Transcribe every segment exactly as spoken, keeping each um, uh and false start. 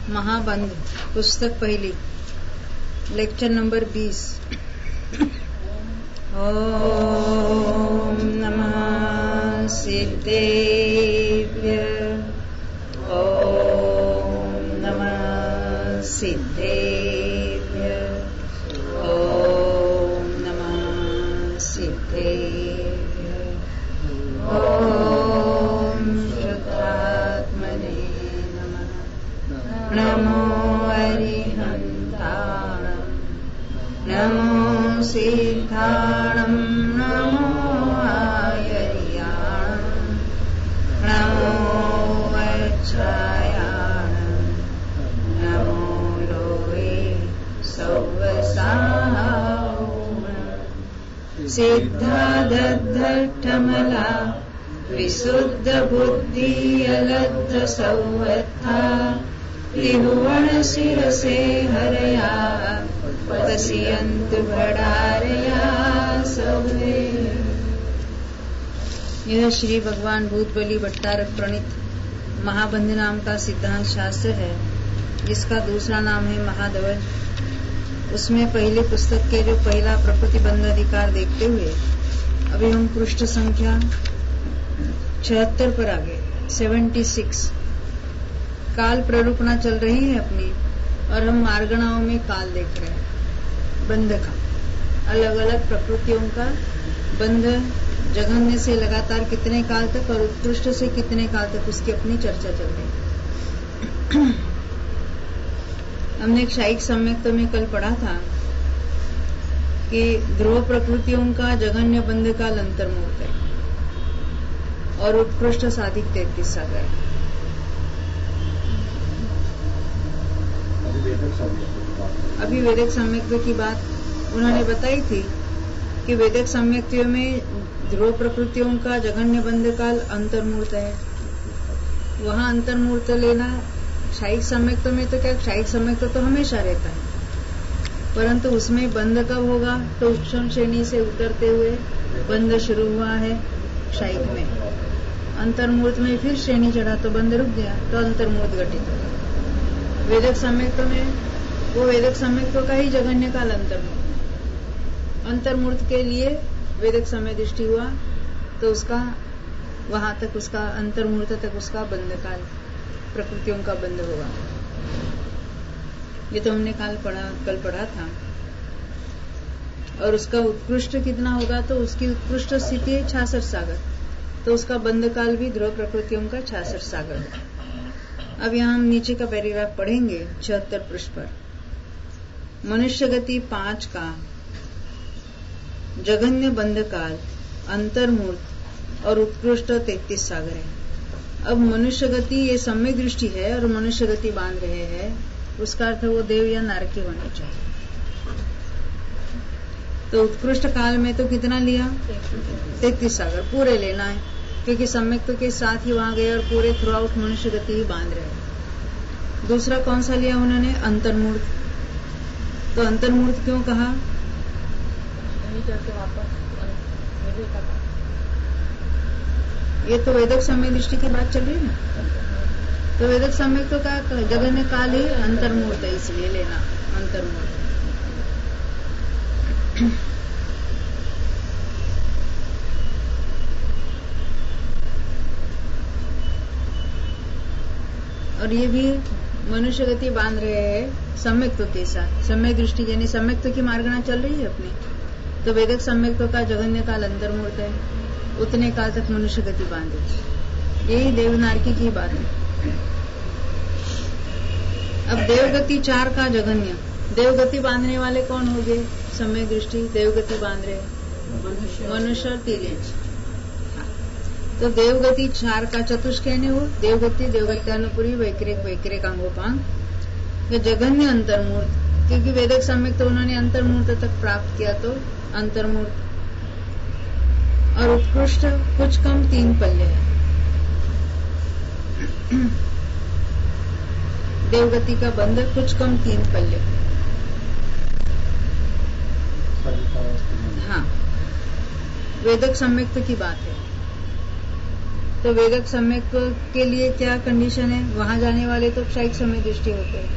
महाबंध पुस्तक पहली lecture number बीस। ओम नमः सिद्धेभ्य ओम नमः सिद्धेभ्य ओम नमः सिद्धेभ्य ओम शुद्धात्मने नमः। नमो अरिहन्ताणं नमो सिद्धाणं नमो आयर्याणं नमो वज्रायाणं नमो लोहे सौवसाहूणं सिद्धादद्धठमला विशुद्धबुद्धि अलब्ध सौवत्था त्रिभुवन शिरसे हरया पश्यन्तु भडारया सौवे। यह श्री भगवान भूतबली भट्टारक प्रणीत महाबंध नाम का सिद्धांत शास्त्र है, जिसका दूसरा नाम है महाध्वज। उसमें पहले पुस्तक के जो पहला प्रकृति बंध अधिकार देखते हुए अभी हम पृष्ठ संख्या छिहत्तर पर आ गए। सेवेंटी सिक्स काल प्ररूपणा चल रही है अपनी, और हम मार्गणाओं में काल देख रहे हैं बंध का, अलग अलग प्रकृतियों का बंध जघन्य से लगातार कितने काल तक और उत्कृष्ट से कितने काल तक, उसकी अपनी चर्चा चल रही है। हमने क्षायिक सम्यक्त्व में कल पढ़ा था कि ध्रुव प्रकृतियों का जघन्य बंध काल अंतर्मुहूर्त है और उत्कृष्ट साधिक तैतीस सागर। अभी वेदिक सम्यक्त्व की बात उन्होंने बताई थी कि वेदिक सम्यक्त्व में ध्रुव प्रकृतियों का जघन्य बंध काल अंतर्मुहूर्त है। वहां अंतर्मुहूर्त लेना क्षायिक सम्यक्त्व में तो क्या, क्षायिक सम्यक्त्व तो हमेशा रहता है, परंतु उसमें बंध कब होगा तो उच्चम श्रेणी से उतरते हुए बंध शुरू हुआ है क्षायिक में। अंतर्मुहूर्त में फिर श्रेणी चढ़ा तो बंध रुक गया, तो अंतर्मुहूर्त घटित होगा। वेदिक सम्यक्त्व में वो वेदिक सम्यक्त्व का ही जघन्य काल अंतर्मुहूर्त अंतर्मुहूर्त के लिए वेदिक समय दृष्टि हुआ तो उसका वहां तक उसका अंतर्मुहूर्त तक उसका बंध काल प्रकृतियों का बंध होगा। ये तो हमने काल पढ़ा कल पढ़ा था। और उसका उत्कृष्ट कितना होगा तो उसकी उत्कृष्ट स्थिति है छियासठ सागर, तो उसका बंध काल भी ध्रुव प्रकृतियों का छियासठ सागर है। अब यहाँ हम नीचे का पैराग्राफ पढ़ेंगे छिहत्तर पृष्ठ पर। मनुष्य गति पांच का जघन्य बंध काल अंतर्मुहूर्त और उत्कृष्ट तैतीस सागर है। अब मनुष्य गति ये सम्यक दृष्टि है और मनुष्य गति बांध रहे हैं, उसका अर्थ वो देव या नारकी होने चाहिए। तो उत्कृष्ट काल में तो कितना लिया, तैतीस सागर पूरे लेना है, क्योंकि सम्यक्त्व के साथ ही वहां गए और पूरे थ्रू आउट मनुष्य गति ही बांध रहे हैं। दूसरा कौन सा लिया उन्होंने, अंतर्मुहूर्त। तो अंतर्मुहूर्त क्यों कहा, ये तो वेदिक सम्यक दृष्टि की बात चल रही है ना, तो वेदिक सम्यक तो का जघन्य काल ही अंतर्मुहूर्त है, इसलिए लेना अंतर्मुहूर्त। और ये भी मनुष्य गति बांध रहे हैं सम्यक्त्व के साथ। सम्यक दृष्टि यानी सम्यक्त्व की मार्गना चल रही है अपनी, तो वेदिक सम्यक्त्व का जघन्य काल अंतर्मुहूर्त है, उतने काल तक मनुष्य गति बांधे। यही देवनारकी की बात है। अब देवगति चार का जघन्य, देवगति बांधने वाले कौन हो गए, सम्यक दृष्टि देवगति बांध रहे मनुष्य और तिर्यंच। तो देवगति चार का चतुष्कैन्य हो, देवगति देवगत्यानुपुरी वैक्रिक वैक्रिक अंगोपांग जघन्य अंतर्मुहूर्त, क्योंकि वेदिक सम्यक तो उन्होंने अंतर्मुहूर्त तक प्राप्त किया, तो अंतर्मुहूर्त और उत्कृष्ट कुछ कम तीन पल्ले है। देवगति का बंध कुछ कम तीन पल्ले। हाँ, वेदिक सम्यक्त्व की बात है। तो वेदक सम्यक के लिए क्या कंडीशन है? वहां जाने वाले तो क्षयिक समय दृष्टि होते हैं।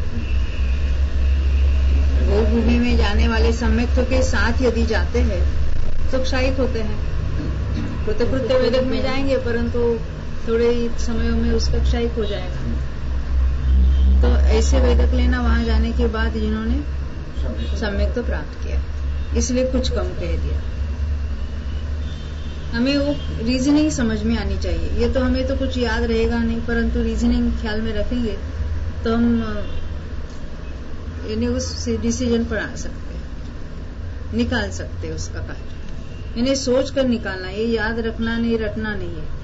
वो भूमि में जाने वाले सम्यक के साथ यदि जाते हैं तो क्षयिक होते हैं। कृतकृत्य वेदक में जाएंगे परंतु थोड़े ही समयों में उसका क्षयिक हो जाएगा। तो ऐसे वेदक लेना वहां जाने के बाद जिन्होंने सम्यक तो प्राप्त किया, इसलिए कुछ कम कह दिया। हमें वो रीजनिंग समझ में आनी चाहिए। ये तो हमें तो कुछ याद रहेगा नहीं, परंतु रीजनिंग ख्याल में रखेंगे तो हम यानी उस डिसीजन पर आ सकते हैं, निकाल सकते हैं उसका कार्य। इन्हें सोच कर निकालना, ये याद रखना नहीं, रटना नहीं है।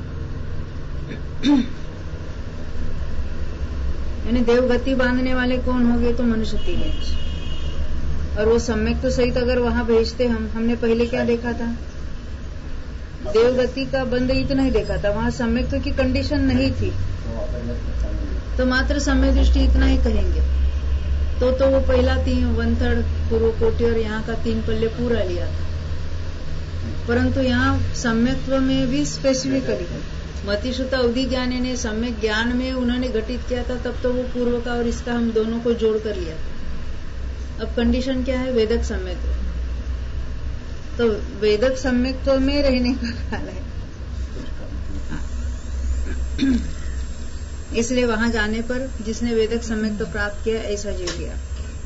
यानी देवगति बांधने वाले कौन हो गए? तो मनुष्य तीन। और वो सम्यक तो सहित अगर वहां भेजते हम, हमने पहले क्या देखा था? देवगति का बंद इतना ही देखा था, वहां सम्यक की कंडीशन नहीं थी, तो मात्र सम्यक दृष्टि इतना ही कहेंगे। तो तो वो पहला तीन वन थर्ड पूर्व कोटि और यहाँ का तीन पल्ले पूरा लिया था। परंतु यहाँ सम्यक्त्व में भी स्पेसिफिकली मतिश्रुत अवधि ज्ञान ने सम्यक ज्ञान में उन्होंने घटित किया था, तब तो वो पूर्व का और इसका हम दोनों को जोड़ कर लिया था। अब कंडीशन क्या है? वेदक सम्यक्त्व। तो वेदक सम्यक्त्व में रहने का काल है, इसलिए वहां जाने पर जिसने वेदक सम्यक्त्व प्राप्त किया ऐसा जीव गया।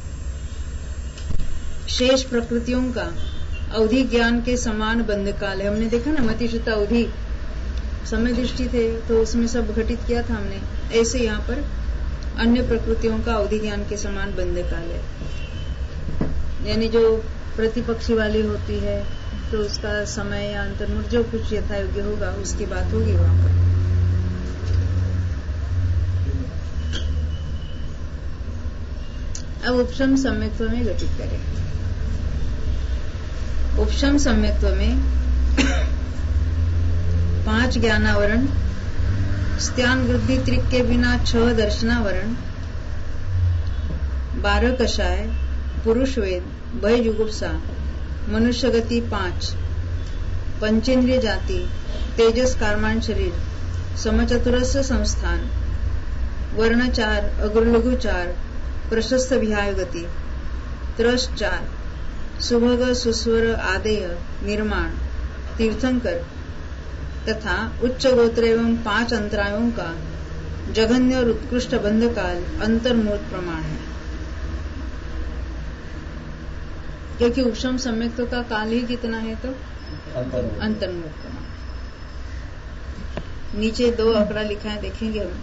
शेष प्रकृतियों का अवधि ज्ञान के समान बंध काल है। हमने देखा ना, मतिश्रुत अवधि समय दृष्टि थे तो उसमें सब घटित किया था हमने। ऐसे यहाँ पर अन्य प्रकृतियों का अवधि ज्ञान के समान बंध काल है। यानी जो प्रतिपक्षी वाली होती है तो उसका समय या अंतर्मुख जो कुछ यथायोग्य होगा उसकी बात होगी वहां पर। अब उपशम सम्यक्त्व में घटित करें। उपशम सम्यक्त्व में पांच ज्ञानावरण, स्त्यान वृद्धि त्रिक के बिना छह दर्शनावरण, बारह कषाय, पुरुष वेद, भय जुगुप्सा, मनुष्य गति पांच, पंचेंद्रिय जाति, तेजस कार्मान शरीर, समचतुरस्य संस्थान, वर्ण चार, अग्रलघु चार, प्रशस्त विहाय गति, त्रस चार, सुभग सुस्वर आदेय निर्माण, तीर्थंकर तथा उच्च गोत्र एवं पांच अंतरायों का जघन्य और उत्कृष्ट बंध काल अंतर्मूर्त प्रमाण है। क्योंकि उपशम सम्यक्त्व का काल ही कितना है? तो अंतर्मूर्त प्रमाण। नीचे दो आंकड़ा लिखा है, देखेंगे हम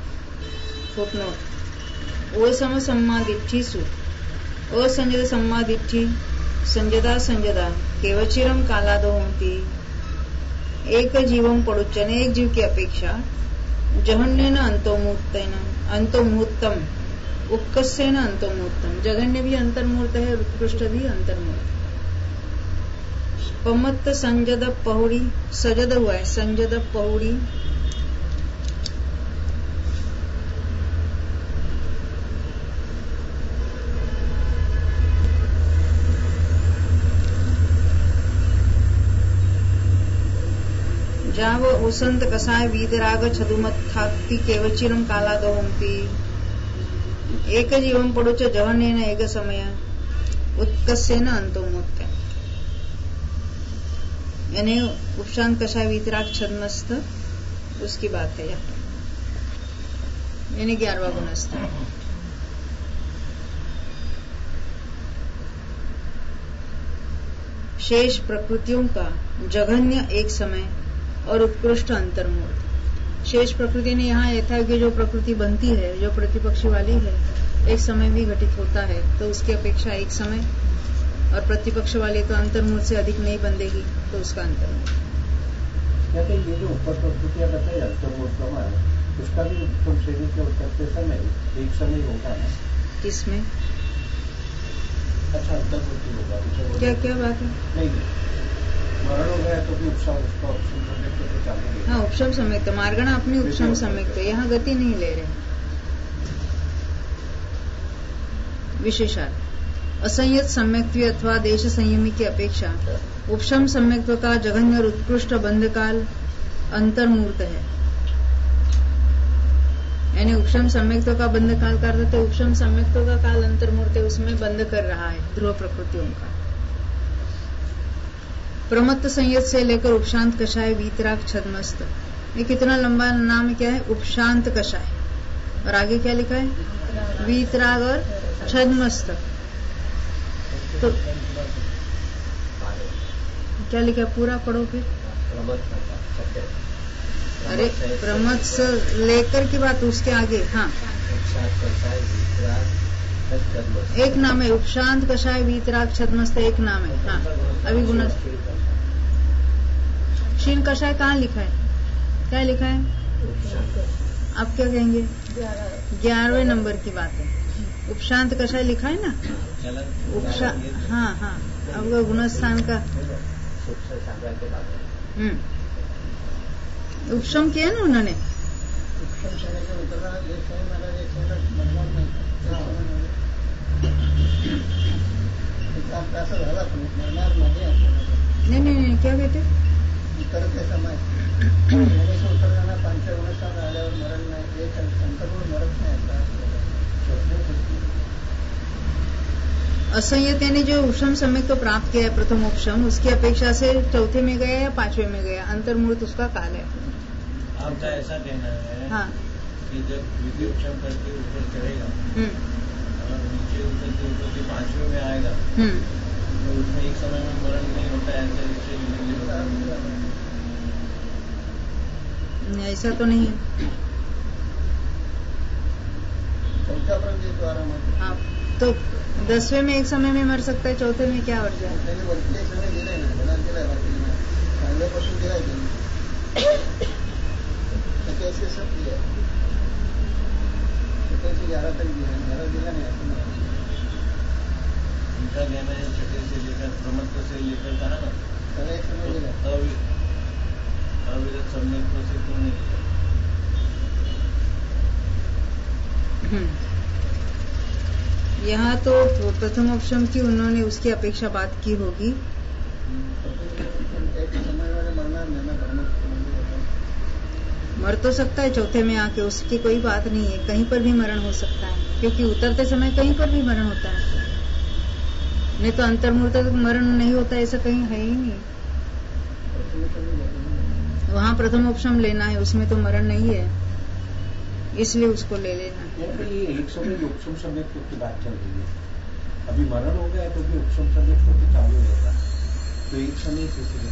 फुटनोट। ओ सम सम्मादिष्ठिसु असंजद सम्मादिष्ठि संजदा संजदा केवचिरम कालादो होती। एक जीवम पड़ुच्चन, एक जीव की अपेक्षा जघन्येन अंतोमूर्तेन अंतोमूर्तम उत्कर्षेण अंतोमूर्तम। जघन्य भी अंतर्मूर्त है, उत्कृष्ट भी अंतर्मूर्त। पमत्त संजद पहुड़ी, सजद हुआ है, संजद पहुड़ी। जाव उसंत कसाय वीतराग छदुमत्थाक्ति केवचिरम कालादो होती। एक जीवम पड़ुच जहनेन एक समय उत्कर्षेण अंतोमुक्त्य। यानी उपशांत कषाय वीतराग छदमस्थ उसकी बात है यहाँ, यानी ग्यारहवा गुणस्थ। शेष प्रकृतियों का जघन्य एक समय और उत्कृष्ट अंतर्मूर्त। शेष प्रकृति ने यहाँ यथायोग्य जो प्रकृति बनती है, जो प्रतिपक्षी वाली है, एक समय भी घटित होता है, तो उसकी अपेक्षा एक समय, और प्रतिपक्ष वाली तो अंतर्मूर्त से अधिक नहीं बंधेगी, तो उसका अंतर्मूर्त। ये जो ऊपर प्रकृतियां बताई अंतर्मूर्त प्रमाण, उसका भी उत्तम श्रेणी के उत्तर समय एक समय होगा ना? किसमें? अच्छा, अंतर्मूर्ति होगा। क्या क्या बात है? नहीं, मरण हो गया तो भी उपशम उसका उपशम सम्यक्त्व तो चालू। हाँ, उपशम सम्यक्त्व मार्गण अपनी उपशम सम्यक्त्व, यहाँ गति नहीं ले रहे। विशेषार्थ असंयत सम्यक्त्व अथवा देश संयमी की अपेक्षा उपशम सम्यक्त्व का जघन्य और उत्कृष्ट बंध काल अंतर्मूर्त है। यानी उपशम सम्यक्त्व का बंध काल कर रहे थे, उपशम सम्यक्त्व का काल अंतर्मूर्त है, उसमें बंध कर रहा है ध्रुव प्रकृतियों का। प्रमत्त संयत से लेकर उपशांत कषाय वीतराग छद्मस्त, ये कितना लंबा नाम क्या है? उपशांत कषाय, और आगे क्या लिखा है? वीतराग और छद्मस्त। तो क्या लिखा? पूरा पढ़ो फिर। अरे प्रमत्त लेकर की बात, उसके आगे। हाँ, एक नाम है उपशांत कषाय वीतराग छद्मस्त, एक नाम है। हाँ, अभी गुना क्षीण कषाय कहाँ लिखा है? क्या लिखा है? आप क्या कहेंगे? ग्यारहवें नंबर की बात है। उपशांत कषाय लिखा है ना? उपशा हाँ हाँ, अब गुणस्थान का हम्म उपशम किया ना उन्होंने। नहीं नहीं नहीं, क्या कहते? उतरते समय उत्तर जाना पांच छह गुणस्थान आल्यावर मरण नाही, एक अंतर्गुण मरत नाही। असंयत यानी जो उपशम सम्यक तो प्राप्त किया है प्रथम उपशम, उसकी अपेक्षा से चौथे में गया या पांचवे में गया, अंतर्मूर्त उसका काल है। आपका ऐसा कहना है हाँ, कि जब द्वितीय उपशम करके ऊपर चढ़ेगा और नीचे उतर के ऊपर के पांचवे में आएगा तो उसमें एक समय में मरण नहीं होता है, ऐसे ऐसा तो नहीं है। हाँ, तो दसवें में एक समय में मर सकता है, चौथे में क्या और जाए? कैसे सब दिया, कैसे ग्यारह तक दिया, ग्यारह दिला नहीं। उनका कहना है छठे से लेकर प्रमत्त से लेकर कहा ना, अविरत सम्यक्त्व से क्यों नहीं दिया? यहाँ तो प्रथम उपशम की उन्होंने उसकी अपेक्षा बात की होगी। मर तो सकता है चौथे में आके, उसकी कोई बात नहीं है, कहीं पर भी मरण हो सकता है, क्योंकि उतरते समय कहीं पर भी मरण होता है। नहीं तो अंतर्मूर्त तक मरण नहीं होता, ऐसा कहीं है ही नहीं। वहाँ प्रथम उपशम लेना है, उसमें तो मरण नहीं है, इसलिए उसको ले लेना। ये एक समय उपशम सम्यक्त्व की बात चल रही है, अभी मरण हो गया तो भी उपशम सम्यक्त्व तो चालू रहेगा, तो एक समय से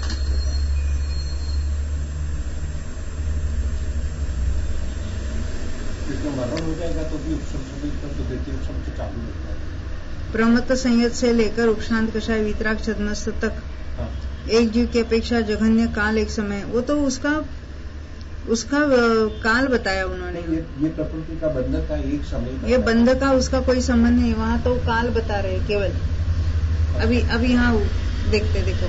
मरण हो जाएगा तो भी उपशम सम्यक्त्व तो द्वितीय उपशम तो चालू रहता है। प्रमत्त संयत से लेकर उपशांत कषाय वीतराग छद्मस्त तक हाँ। एक जीव की अपेक्षा जघन्य काल एक समय, वो तो उसका उसका काल बताया उन्होंने। ये, ये प्रकृति का बंध का एक समय, ये बंध का उसका कोई संबंध नहीं, वहाँ तो काल बता रहे केवल। अभी अभी यहाँ देखते, देखो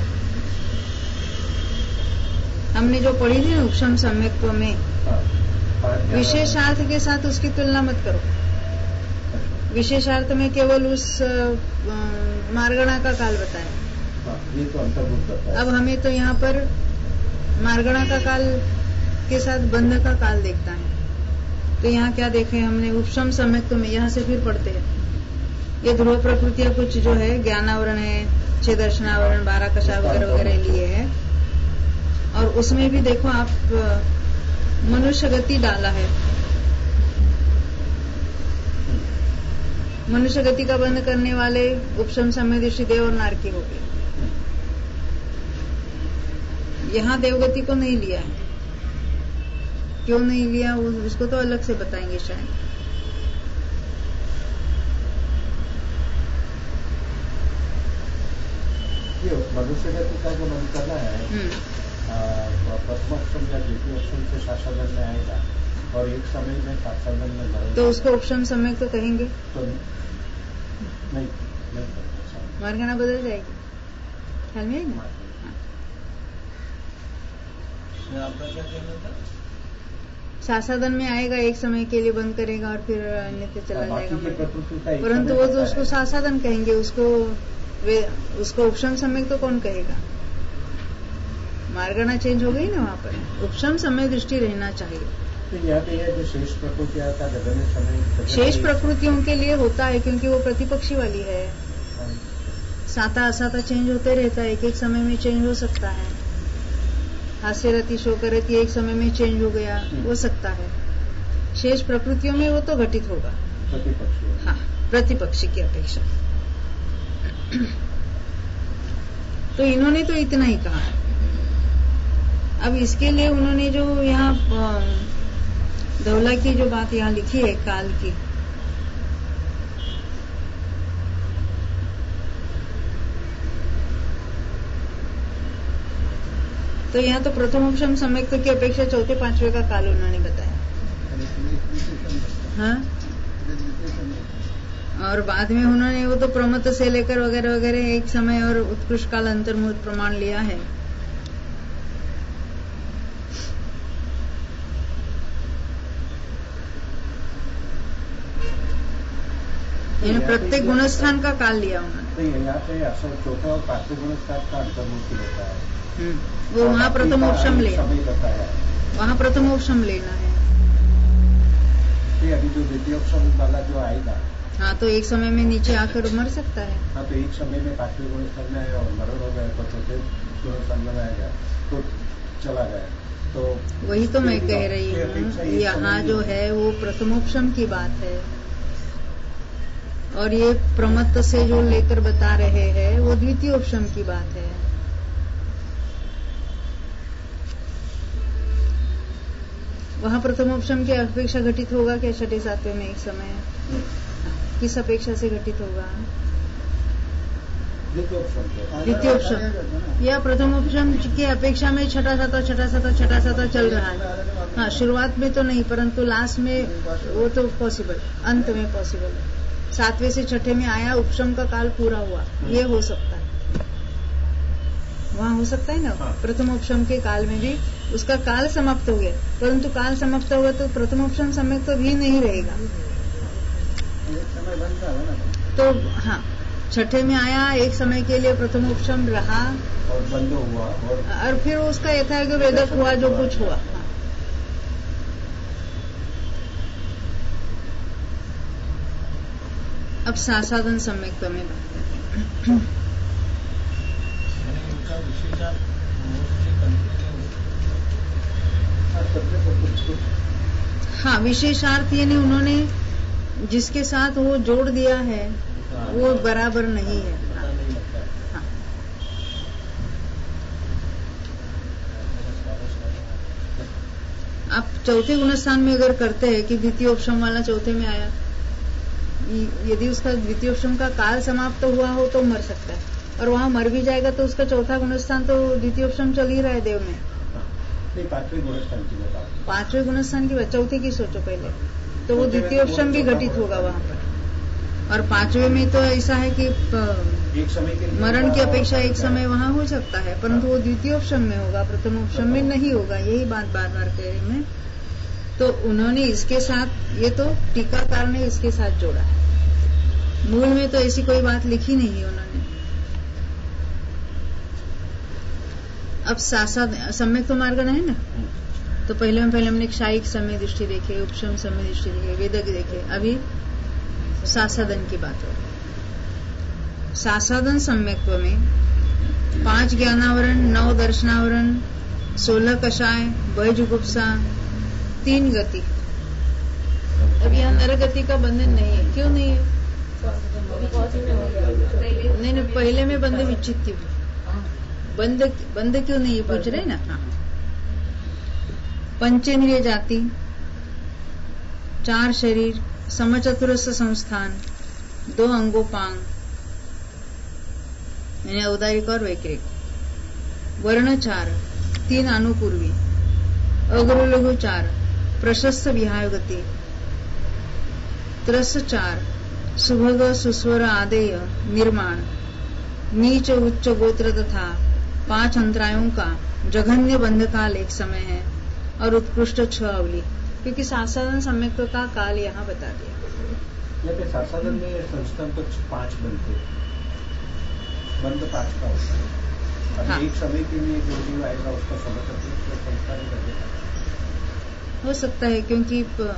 हमने जो पढ़ी थी ना उपशम सम्यक्त्व में, विशेषार्थ के साथ उसकी तुलना मत करो। विशेषार्थ में केवल उस मार्गणा का काल बताया, ये तो अंतर्भूत है। अब हमें तो यहाँ पर मार्गणा का काल के साथ बंध का काल देखता है। तो यहाँ क्या देखे हमने उपशम सम्यक्त्व में, यहाँ से फिर पढ़ते हैं। ये ध्रुव प्रकृतियां कुछ जो है ज्ञानावरण है, छह दर्शनावरण, बारह कषाय वगैरह वगैरह लिए है, और उसमें भी देखो आप मनुष्य गति डाला है। मनुष्य गति का बंध करने वाले उपशम समय दृष्टि देव और नारकी हो गए। यहाँ देवगति को नहीं लिया है, क्यों नहीं लिया उसको तो अलग से बताएंगे शायद। मनुष्य गति का जो मन करना है, प्रथम उपशम या द्वितीय उपशम से शासनदंड में आएगा और एक समय में शासनदंड में मरेगा, तो उसको उपशम समय तो कहेंगे तो नहीं, नहीं मार्गणा बदल जाएगी, ख्याल में आएगा। आपका क्या कहना था? शासनदंड में आएगा, एक समय के लिए बंद करेगा और फिर अन्यत्र चला जाएगा, परंतु वो तो उसको शासनदंड कहेंगे, उसको वे उसको उपशम समय तो कौन कहेगा? मार्गणा चेंज हो गई ना वहाँ पर, उपशम समय दृष्टि रहना चाहिए। तो यहाँ पे जो शेष प्रकृतियां का जगन्य समय शेष प्रकृतियों के लिए होता है क्योंकि वो प्रतिपक्षी वाली है। साता असाता चेंज होते रहता है, एक एक समय में चेंज हो सकता है। हास्य रति शोक रति एक समय में चेंज हो गया, हो सकता है। शेष प्रकृतियों में वो तो घटित होगा प्रतिपक्षी, हाँ, प्रतिपक्षी की अपेक्षा। तो इन्होंने तो इतना ही कहा। अब इसके लिए उन्होंने जो यहाँ धौला की जो बात यहाँ लिखी है काल की, तो यहाँ तो प्रथमोपशम सम्यक्त की अपेक्षा चौथे पांचवे का काल उन्होंने बताया। हाँ, और बाद में उन्होंने वो तो प्रमत्त से लेकर वगैरह वगैरह एक समय और उत्कृष्ट काल अंतर्मुख प्रमाण लिया है। प्रत्येक गुणस्थान का काल लिया उन्होंने। यहाँ पे असर चौथा और पांचवें गुणस्थान का अंतर्मुखी होता है, वो वहाँ प्रथमोपशम ले, वहाँ प्रथमोपशम लेना है। अभी जो द्वितीयोपशम वाला जो आएगा, हाँ, तो एक समय में नीचे आकर मर सकता है। हाँ, तो एक समय में पांचवें गुणस्थान में आएगा और मरण हो गया तो चौथे गुणस्थान में आएगा तो चला गया। तो वही तो मैं कह रही हूँ, यहाँ जो है वो प्रथमोपशम की बात है और ये प्रमत्त से जो लेकर बता रहे हैं वो द्वितीयोपशम की बात है। वहाँ प्रथमोपशम की अपेक्षा घटित होगा क्या छठे सातवें में एक समय? किस अपेक्षा से घटित होगा? द्वितीयोपशम या प्रथमोपशम की अपेक्षा में छठा साता छठा साता छठा साता चल रहा है। हाँ, शुरुआत में तो नहीं, परंतु लास्ट में वो तो पॉसिबल, अंत में पॉसिबल है। सातवें से छठे में आया, उपशम का काल पूरा हुआ, ये हो सकता है। वहाँ हो सकता है ना, प्रथमोपशम के काल में भी उसका काल समाप्त हो गया, परंतु काल समाप्त होगा तो प्रथमोपशम समय तो भी नहीं रहेगा। तो हाँ, छठे में आया, एक समय के लिए प्रथमोपशम रहा और बंद हुआ और, और फिर उसका यथार्थ वेदक हुआ जो कुछ हुआ। हाँ। अब सासाधन सम्यक में बात है। हाँ, विशेषार्थ यानी उन्होंने जिसके साथ वो जोड़ दिया है वो बराबर नहीं है। हाँ। आप चौथे गुणस्थान में अगर करते हैं कि द्वितीयोपशम वाला चौथे में आया, यदि उसका द्वितीयोपशम का काल समाप्त हुआ हो तो मर सकता है, और वहाँ मर भी जाएगा तो उसका चौथा गुणस्थान तो द्वितीयोपशम चल ही रहा है देव में। नहीं, पांचवें गुणस्थान की बात, पांचवें गुणस्थान की बात, चौथे की सोचो पहले, तो वो द्वितीयोपशम भी घटित होगा वहाँ पर। और पांचवें में तो ऐसा है कि एक समय के मरण की अपेक्षा एक समय वहाँ हो सकता है, परंतु वो द्वितीयोपशम में होगा, प्रथमोपशम में नहीं होगा। यही बात बार बार कह रही मैं। तो उन्होंने इसके साथ, ये तो टीकाकार ने इसके साथ जोड़ा है, मूल में तो ऐसी कोई बात लिखी नहीं है उन्होंने। अब सासाद सम्यक तो मार्ग है ना, तो पहले में पहले हमने क्षायिक समय दृष्टि देखे, उपशम समय दृष्टि देखे, वेदक देखे, अभी सासादन की बात हो। सासादन सम्यक्त्व में पांच ज्ञानावरण, नौ दर्शनावरण, सोलह कषाय, बहिजुगुप्सा, तीन गति। अब यहाँ नर गति का बंधन नहीं है। क्यों नहीं है? नहीं नहीं, पहले में बंध विच्छित थी, बंद बंद क्यों नहीं है पूछ रहे ना। हाँ। पंचेंद्रिय जाति, चार शरीर, समचतुरस्र संस्थान, दो अंगोपांग यानी औदारिक और वैक्रिक, वर्ण चार, तीन अनुपूर्वी, अग्र लघु चार, प्रशस्त विहाय गति, त्रस चार, सुभग सुस्वर आदेय निर्माण, नीच उच्च गोत्र तथा पांच अंतरायों का जघन्य बंध काल एक समय है और उत्कृष्ट छह अवली, क्योंकि सासाधन सम्यक का काल यहाँ बता दिया। सासाधन में संस्थान तो पांच बनते, बंद पांच का होता है। अब हाँ। एक समय के लिए जो जीव आएगा उसका समय संस्थान कर देगा। हो सकता है, क्योंकि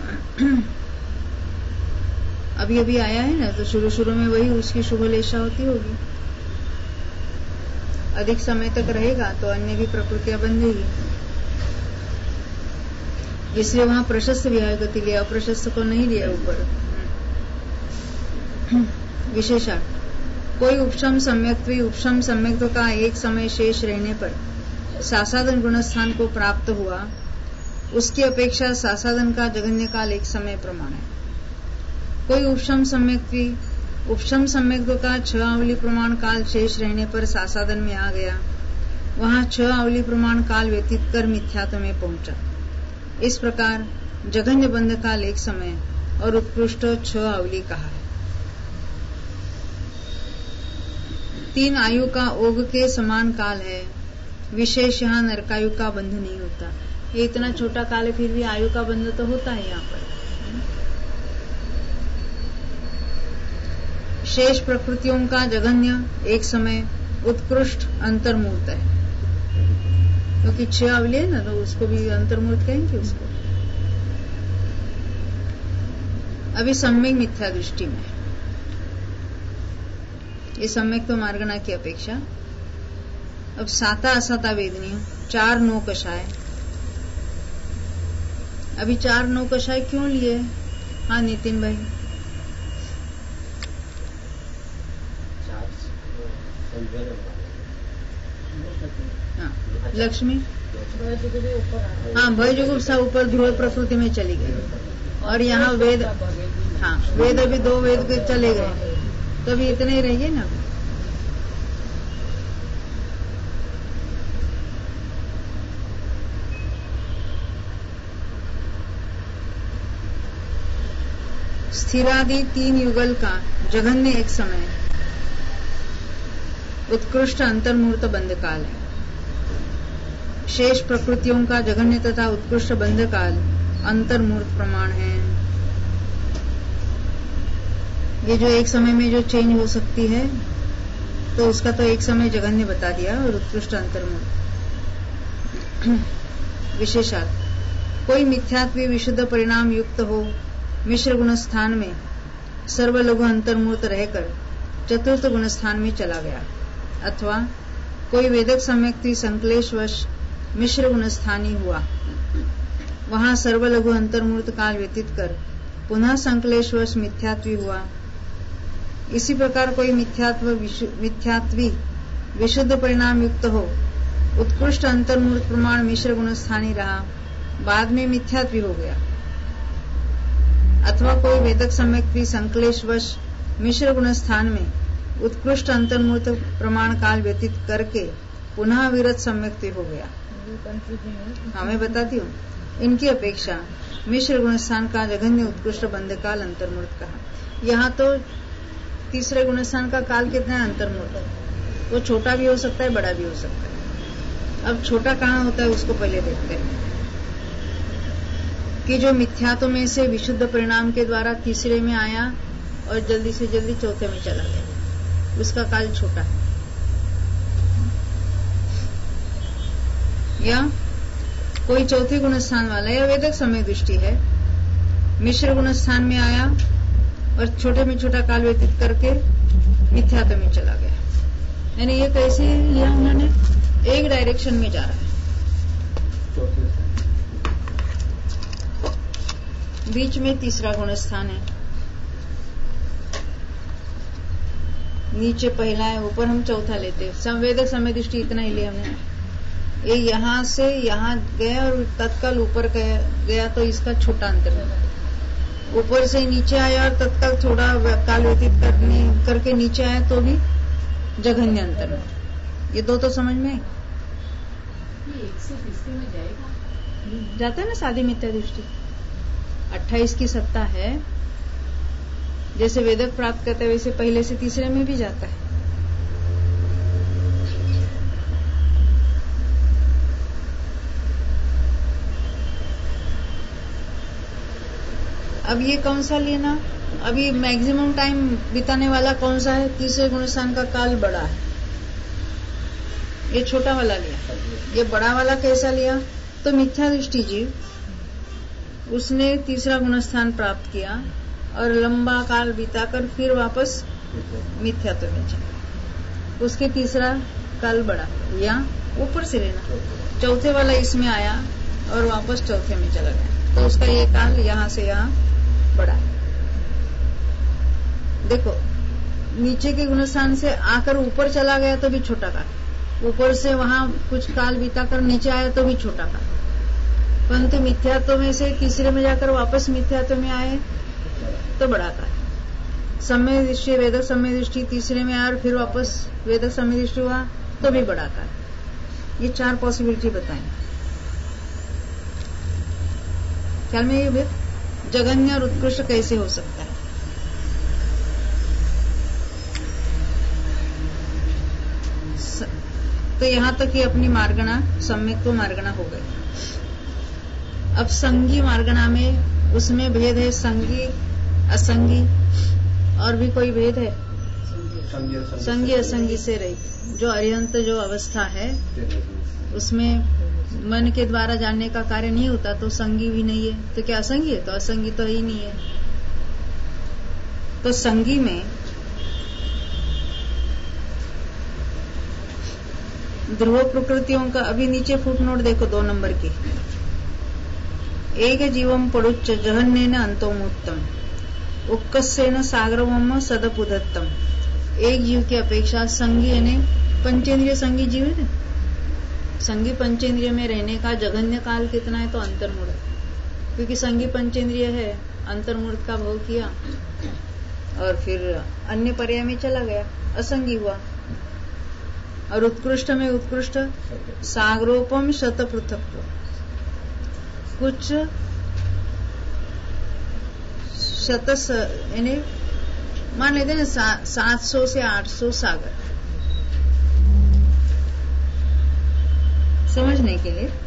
अभी अभी आया है ना, तो शुरू शुरू में वही उसकी शुभ लेशा होती होगी। अधिक समय तक रहेगा तो अन्य भी प्रकृतियां बंधेगी, इसलिए वहां प्रशस्त विहार गति लिया, अप्रशस्त को नहीं लिया ऊपर। विशेषण: कोई उपशम सम्यक्त्वी उपशम सम्यक्त्व का एक समय शेष रहने पर सासादन गुणस्थान को प्राप्त हुआ, उसकी अपेक्षा सासादन का जगन्य काल एक समय प्रमाण है। कोई उपशम सम्यक्त्वी उपशम सम्यक्त्व का छह अवली प्रमाण काल शेष रहने पर सासादन में आ गया, वहां छह अवली प्रमाण काल व्यतीत कर मिथ्यात्व में पहुंचा। इस प्रकार जगन्य बंध काल एक समय और उत्कृष्ट छह अवली कहा है। तीन आयु का ओग के समान काल है, विशेष यहाँ नरकायु का बंध नहीं होता। ये इतना छोटा काल है, फिर भी आयु का बंध तो होता है यहाँ पर। शेष प्रकृतियों का जगन्य एक समय उत्कृष्ट अंतर्मूर्त है, क्योंकि छह अवली है ना, तो उसको भी अंतर्मूर्त कहेंगे उसको। अभी सम्यक मिथ्या दृष्टि में ये सम्यक तो मार्गना की अपेक्षा। अब साता असाता वेदनीय, चार नौ कषाय। अभी चार नौ कषाय क्यों लिए? हाँ नितिन भाई। हाँ लक्ष्मी। हाँ भयजुगुप्सा ऊपर ध्रुव प्रकृति में चली गई, और यहाँ वेद, हाँ वेद अभी दो वेद के चले गए, तो अभी इतने ही रहिए ना। स्थिरादि तीन युगल का जघन्य एक समय उत्कृष्ट अंतर्मूर्त बंध काल है। शेष प्रकृतियों का जघन्य तथा उत्कृष्ट बंध काल अंतर्मूर्त प्रमाण है। ये जो एक समय में जो चेंज हो सकती है, तो उसका तो एक समय जघन्य बता दिया, और उत्कृष्ट अंतर्मूर्त। विशेषार्थ: कोई मिथ्यात्व विशुद्ध परिणाम युक्त हो, मिश्र गुण स्थान में सर्वलघु अंतर्मूर्त रहकर चतुर्थ गुण स्थान में चला गया, अथवा कोई वेदक सम्यक्ति संक्लेशवश मिश्र गुण स्थानी हुआ, वहां सर्वलघु अंतर्मूर्त काल व्यतीत कर पुनः संक्लेशवश मिथ्यात्वी हुआ। इसी प्रकार कोई मिथ्यात्व मिथ्यात्वी विशुद्ध परिणाम युक्त हो, उत्कृष्ट अंतर्मूर्त प्रमाण मिश्र गुण स्थानी रहा, बाद में मिथ्यात्वी हो गया, अथवा कोई वेदक सम्यक्ति संक्लेशवश मिश्र गुण स्थान में उत्कृष्ट अंतर्मूर्त प्रमाण काल व्यतीत करके पुनः विरत सम्यक्ति हो गया। हाँ मैं बताती हूँ। इनकी अपेक्षा मिश्र गुण स्थान का जघन्य उत्कृष्ट बंध काल अंतर्मूर्त कहा। यहाँ तो तीसरे गुण स्थान का काल कितना है अंतर्मूर्त, वो छोटा भी हो सकता है बड़ा भी हो सकता है। अब छोटा कहाँ होता है उसको पहले देखते हैं कि जो मिथ्यात्व में से विशुद्ध परिणाम के द्वारा तीसरे में आया और जल्दी से जल्दी चौथे में चला गया, उसका काल छोटा है। या कोई चौथे गुण स्थान वाला या वेदक समय दृष्टि है, मिश्र गुण स्थान में आया और छोटे में छोटा काल व्यतीत करके मिथ्यात्व में चला गया। यानी ये कैसे लिया उन्होंने, एक डायरेक्शन में जा रहा है, बीच में तीसरा गुण स्थान है, नीचे पहला है, ऊपर हम चौथा लेते हैं। संवेदक समय दृष्टि इतना ही लिया हमने। ये यहाँ से यहाँ गया और तत्काल ऊपर गया तो इसका छोटा अंतर है। ऊपर से नीचे आया और तत्काल थोड़ा काल व्यतीत करने करके नीचे आया तो भी जघन्य अंतर है। ये दो तो समझ में एक सौ तीसरे में जाएगा, जाता है ना सादी मिथ्या दृष्टि। अट्ठाईस की सत्ता है, जैसे वेदक प्राप्त करते हैं वैसे पहले से तीसरे में भी जाता है। अब ये कौन सा लेना, अभी मैक्सिमम टाइम बिताने वाला कौन सा है, तीसरे गुणस्थान का काल बड़ा है, ये छोटा वाला लिया। ये बड़ा वाला कैसा लिया, तो मिथ्या दृष्टि जीव उसने तीसरा गुणस्थान प्राप्त किया और लंबा काल बिताकर फिर वापस मिथ्यात्व में चला। उसके तीसरा काल बढ़ा या ऊपर से लेना, चौथे वाला इसमें आया और वापस चौथे में चला गया, तो उसका ये काल यहाँ से यहाँ बढ़ा। देखो नीचे के गुणस्थान से आकर ऊपर चला गया तो भी छोटा काल, ऊपर से वहां कुछ काल बिताकर नीचे आया तो भी छोटा काल, परंतु मिथ्यात्व में से तीसरे में जाकर वापस मिथ्यात्व में आए तो बड़ा काल। समय दृष्टि वेदक समय दृष्टि तीसरे में आया और फिर वापस वेदक समय दृष्टि हुआ तो भी बड़ा काल। ये चार पॉसिबिलिटी बताएं। ख्याल में ये भेद जघन्य और उत्कृष्ट कैसे हो सकता है? तो यहां तक कि अपनी मार्गणा सम्यक तो मार्गणा हो गई। अब संगी मार्गणा में उसमें भेद है संगी असंगी, और भी कोई भेद है? संगी असंगी से रही जो अरिहंत जो अवस्था है उसमें मन के द्वारा जानने का कार्य नहीं होता तो संगी भी नहीं है, तो क्या असंगी है? तो असंगी तो ही नहीं है। तो संगी में ध्रुव प्रकृतियों का, अभी नीचे फुटनोट देखो दो नंबर की, एक जीवम पड़ुच्च जहन्नेन अंतोमुत्तम उक्कस्येन सागरवम सदपुदत्तम। एक जीव की अपेक्षा संगी यानी पंचेंद्रिय संगी जीव है। संगी पंचेंद्रिय में रहने का जघन्य काल कितना है? तो अंतर्मूढ़, क्योंकि संगी पंचेंद्रिय है, अंतर्मूढ़ का भोग किया और फिर अन्य पर्याय में चला गया, असंगी हुआ। और उत्कृष्ट में उत्कृष्ट सागरोपम शत पृथक्त्व, कुछ शत यानी मान लेते हैं सात सौ से आठ सौ सागर, समझने के लिए।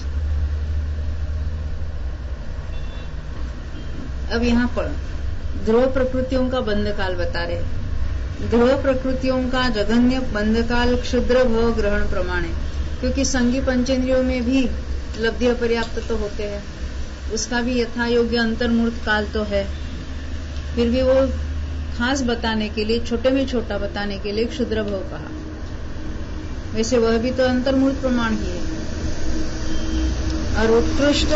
अब यहाँ पर ध्रुव प्रकृतियों का बंधकाल बता रहे। ध्रुव प्रकृतियों का जघन्य बंधकाल क्षुद्र भव ग्रहण प्रमाण है, क्योंकि संगी पंचेंद्रियों में भी लब्धि अपर्याप्त तो होते हैं, उसका भी यथा योग्य अंतर्मूर्त काल तो है, फिर भी वो खास बताने के लिए, छोटे में छोटा बताने के लिए क्षुद्र भव कहा। वैसे वह भी तो अंतर्मूर्त प्रमाण ही है। और उत्कृष्ट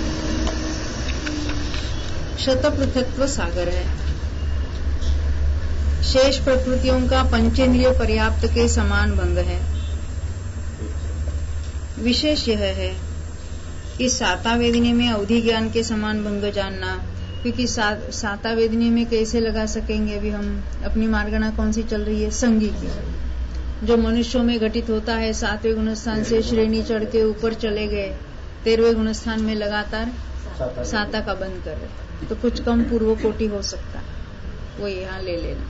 शत पृथक्त्व सागर है। शेष प्रकृतियों का पंचेंद्रिय पर्याप्त के समान भंग है। विशेष यह है कि साता वेदिनी में अवधि ज्ञान के समान भंग जानना, क्योंकि सा, साता वेदिनी में कैसे लगा सकेंगे? अभी हम अपनी मार्गणा कौन सी चल रही है? संगी की, जो मनुष्यों में घटित होता है। सातवें गुणस्थान से श्रेणी चढ़ के ऊपर चले गए, तेरहवें गुणस्थान में लगातार साता का बंद कर रहे, तो कुछ कम पूर्व कोटि हो सकता है, वो यहाँ ले लेना।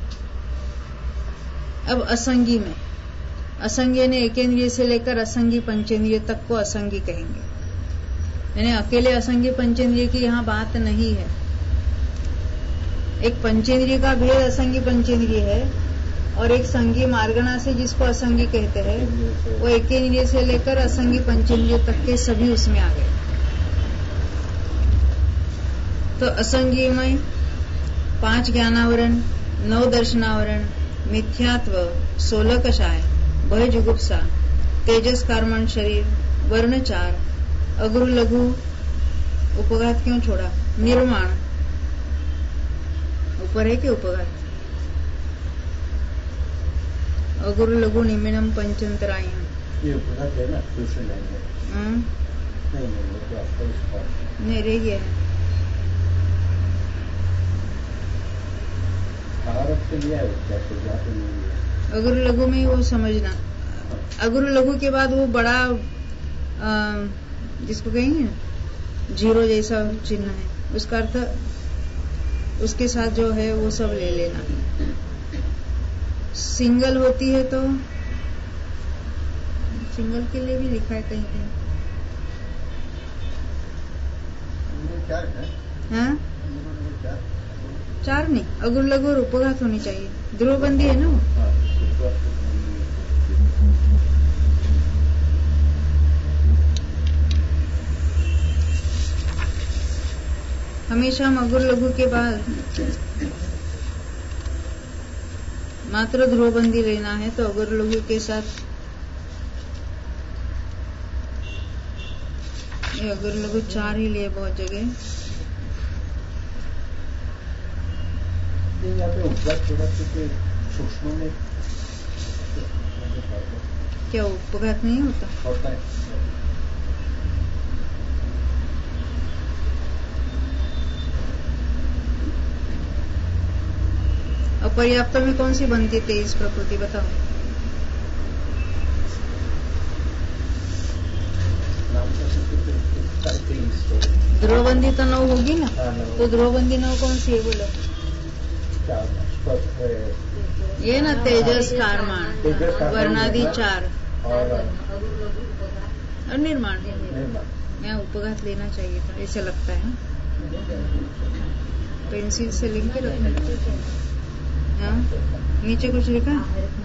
अब असंगी में, असंगी ने एकेंद्रिय से लेकर असंगी पंचेंद्रिय तक को असंगी कहेंगे, यानी अकेले असंगी पंचेंद्रिय की यहाँ बात नहीं है। एक पंचेंद्रिय का भेद असंगी पंचेंद्रिय है, और एक संगी मार्गणा से जिसको असंगी कहते हैं, वो एकेंद्रिय से लेकर असंगी पंचेंद्रिय तक के सभी उसमें आ गए। तो असंगी में पांच ज्ञानावरण, नौ दर्शनावरण, मिथ्यात्व, सोलह कषाय, भय जुगुप्सा, तेजस कर्मण शरीर, वर्ण चार, अगुरु लघु, उपघात क्यों छोड़ा, निर्माण ऊपर है कि उपघात, अगुरु लघु निमिनम पंचंतरायम, ये उपघात है ना, दूसरे लाइन में नहीं नहीं तो आपको नहीं रह गया है। अगुरु लघु में वो समझना, अगुरु लघु के बाद वो बड़ा आ, जिसको कहेंगे ना जीरो जैसा चिन्ह है, उसका अर्थ उसके साथ जो है वो सब ले लेना। सिंगल होती है तो सिंगल के लिए भी लिखा है कहीं कहीं, हाँ चार नहीं, अगुरु लघु और उपघात होनी चाहिए, ध्रुवबंदी है ना वो। हमेशा हम अगुर लघु के बाद मात्र ध्रुवबंदी लेना है तो अगुर लघु के साथ ये अगुर लघु चार ही लिए बहुत जगह। यहाँ पे उपघात थोड़ा सा सूक्ष्म में क्या उपघात नहीं होता? होता है। अपर्याप्त में कौन सी बनती है तेईस प्रकृति बताओ? ध्रुवबंदी तो नौ होगी ना? तो ध्रुवबंदी नौ कौन सी है बोलो? ये ना तेजस कारमान वर्णादि चार और निर्माण। यहाँ उपघात लेना चाहिए था ऐसा लगता है। पेंसिल से लिख के रखना। हाँ नीचे कुछ लिखा?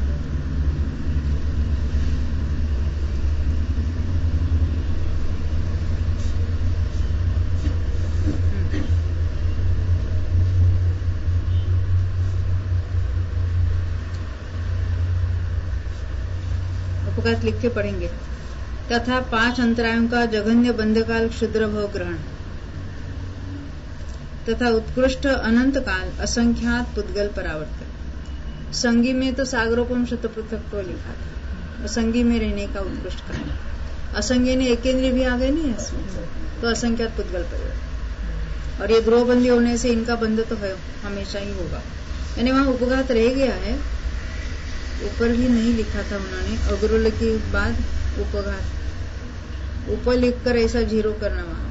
उपघात लिख के पढ़ेंगे। तथा पांच अंतरायों का जघन्य बंधकाल क्षुद्र भव ग्रहण तथा उत्कृष्ट अनंत काल असंख्यात पुद्गल परावर्तन। संगी में तो सागरोपम शत पृथक तो लिखा था, असंगी में रहने का उत्कृष्ट काल। असंगी ने एकेंद्रीय भी आ गए नहीं इसमें, तो असंख्यात पुद्गल परिवर्तन। और ये ध्रुवबंदी होने से इनका बंध तो है हमेशा ही होगा, यानी वहां उपघात रह गया है। ऊपर भी नहीं लिखा था उन्होंने, अग्रुल के बाद उपघात ऊपर लिखकर ऐसा जीरो करना वहां।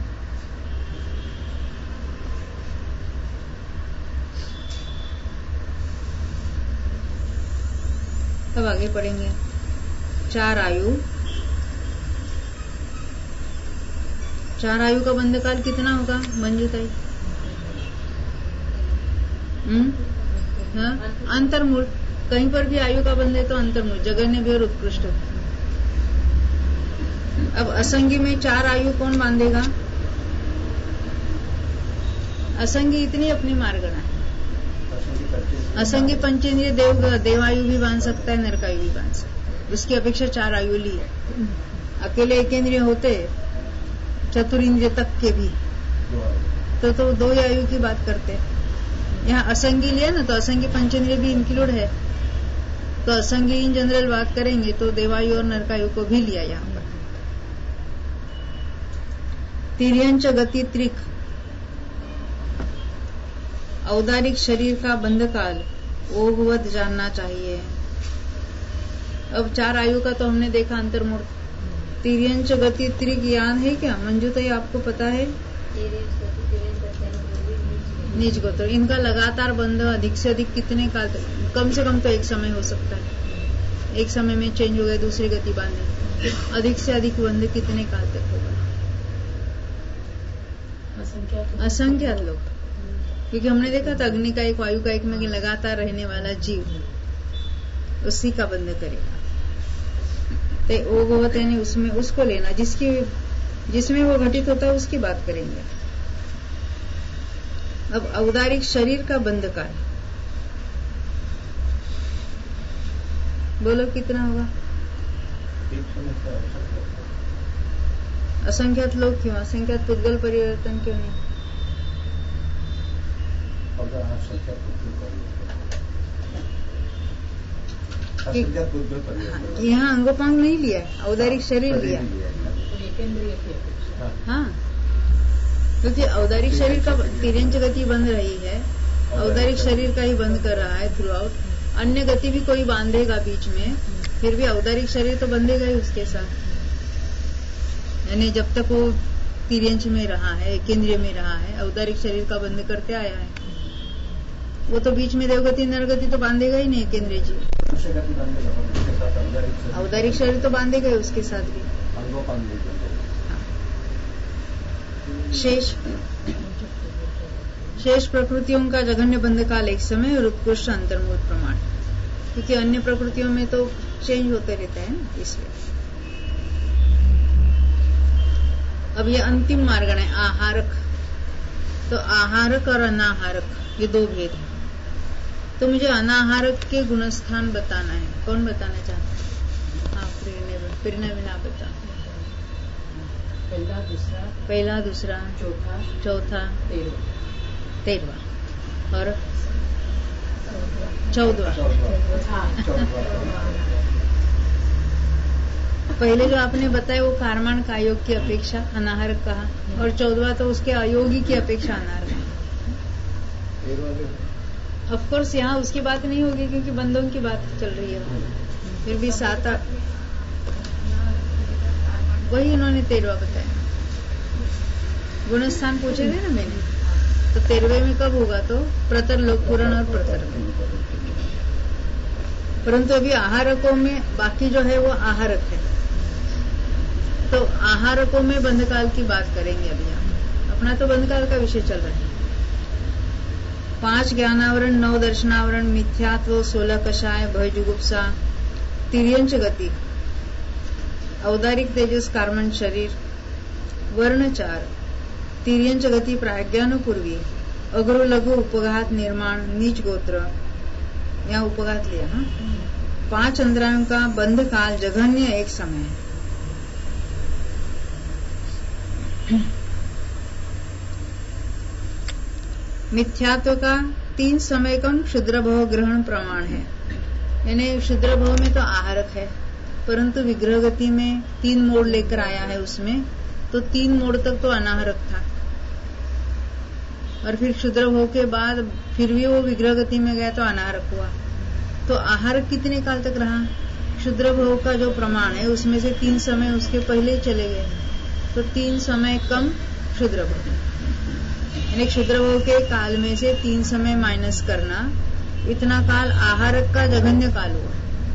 अब आगे पढ़ेंगे। चार आयु, चार आयु का बंध काल कितना होगा मंजूताई? हम्म हाँ अंतर्मूल, कहीं पर भी आयु का बंध है तो अंतर्मूल, जगन्य भी और उत्कृष्ट। अब असंगी में चार आयु कौन बांधेगा? असंगी इतनी अपनी मार्गणा है। असंगी पंचेंद्रिय देव देवायु भी बांध सकता है, नरकायु भी बांध सकता है, उसकी अपेक्षा चार आयु ली है। अकेले एक इंद्रिय होते चतुरिंद्रिय तक के भी तो तो दो ही आयु की बात करते हैं। यहाँ असंगी लिया ना तो असंगी पंचेंद्रिय भी इंक्लूड है, तो असंगी इन जनरल बात करेंगे तो देवायु और नरकायु को भी लिया यहाँ पर। तिर्यंच गति त्रिक, औदारिक शरीर का बंध काल ओघवत जानना चाहिए। अब चार आयु का तो हमने देखा अंतर्मूल। तिर्यंच गति त्रिक याद है क्या मंजू? तो ये आपको पता है? निज गोत्र, इनका लगातार बंध अधिक से अधिक कितने काल तक? कम से कम तो एक समय हो सकता है, एक समय में चेंज हो गए दूसरी गति बांधे। अधिक से अधिक बंध कितने काल तक होगा? असंख्यात लोग, क्योंकि हमने देखा था अग्नि का एक वायु का एक में लगातार रहने वाला जीव उसी का बंध करेगा। तो वो होते हैं उसमें उसको लेना जिसकी जिसमें वो घटित होता है उसकी बात करेंगे। अब औदारिक शरीर का बंध काल बोलो कितना होगा? असंख्यात लोग क्यों? असंख्यात पुद्गल परिवर्तन क्यों नहीं? यहाँ अंगोपांग नहीं लिया, औदारिक शरीर लिया। हाँ, क्योंकि औदारिक शरीर का तिर्यंच गति बंध रही है, औदारिक शरीर का ही बंद कर रहा है थ्रू आउट। अन्य गति भी कोई बांधेगा बीच में, फिर भी औदारिक शरीर तो बंधेगा ही उसके साथ। यानी जब तक वो तिर्यंच में रहा है, केंद्रीय में रहा है, औदारिक शरीर का बंध करते आया है। वो तो बीच में देवगति नरगति तो बांधेगा ही नहीं केंद्रीय जी। औदारिक शरीर तो बांधेगा ही उसके साथ भी। शेष शेष प्रकृतियों का जघन्य बंध काल एक समय और उत्कृष्ट अंतर्मूल प्रमाण, क्योंकि अन्य प्रकृतियों में तो चेंज होते रहता है ना, इसलिए। अब ये अंतिम मार्गण है आहारक। तो आहारक और अनाहारक ये दो भेद हैं। तो मुझे अनाहारक के गुणस्थान बताना है। कौन बताना चाहता है? हाँ, प्रेरणा बिना बता। पहला दूसरा पहला दूसरा चौथा चौथा तेरवा तेरवा और चौदवा। पहले जो आपने बताया वो कारमान का योग की अपेक्षा अनाहारक कहा, और चौदवा तो उसके अयोगी की अपेक्षा अनाहारक। ऑफ कोर्स यहाँ उसकी बात नहीं होगी क्योंकि बंदों की बात चल रही है। फिर भी सात वही उन्होंने तेरवा बताया। गुणस्थान पूछे थे ना मैंने, तो तेरहवे में कब होगा? तो प्रतर लोक पुराण और प्रतर में। परंतु अभी आहारकों में बाकी जो है वो आहारक है, तो आहारकों में बंधकाल की बात करेंगे अभी हम। अपना तो बंधकाल का विषय चल रहा है। पांच ज्ञानावरण, नौ दर्शनावरण, मिथ्यात्व, सोलह कषाय, भय जुगुप्सा, तिर्यंच गति, औदारिक तेजस कार्मण शरीर, वर्ण चार, तिर्यंच गति प्राज्ञानुपूर्वी, अग्रो लघु उपघात निर्माण, नीच गोत्र, यहाँ उपघात लिया। हाँ, पांच अंतरायों का बंध काल जघन्य एक समय है। मिथ्यात्व का तीन समय का क्षुद्र भव ग्रहण प्रमाण है, यानी क्षुद्र भव में तो आहारक है, परंतु विग्रह गति में तीन मोड़ लेकर आया है उसमें, तो तीन मोड़ तक तो अनाहारक था, और फिर क्षुद्र भव के बाद फिर भी वो विग्रह गति में गया तो अनाहारक हुआ। तो आहारक कितने काल तक रहा? क्षुद्र भव का जो प्रमाण है उसमें से तीन समय उसके पहले ही चले गए, तो तीन समय कम क्षुद्र भव, यानी क्षुद्र भव के काल में से तीन समय माइनस करना, इतना काल आहारक का जघन्य काल हुआ।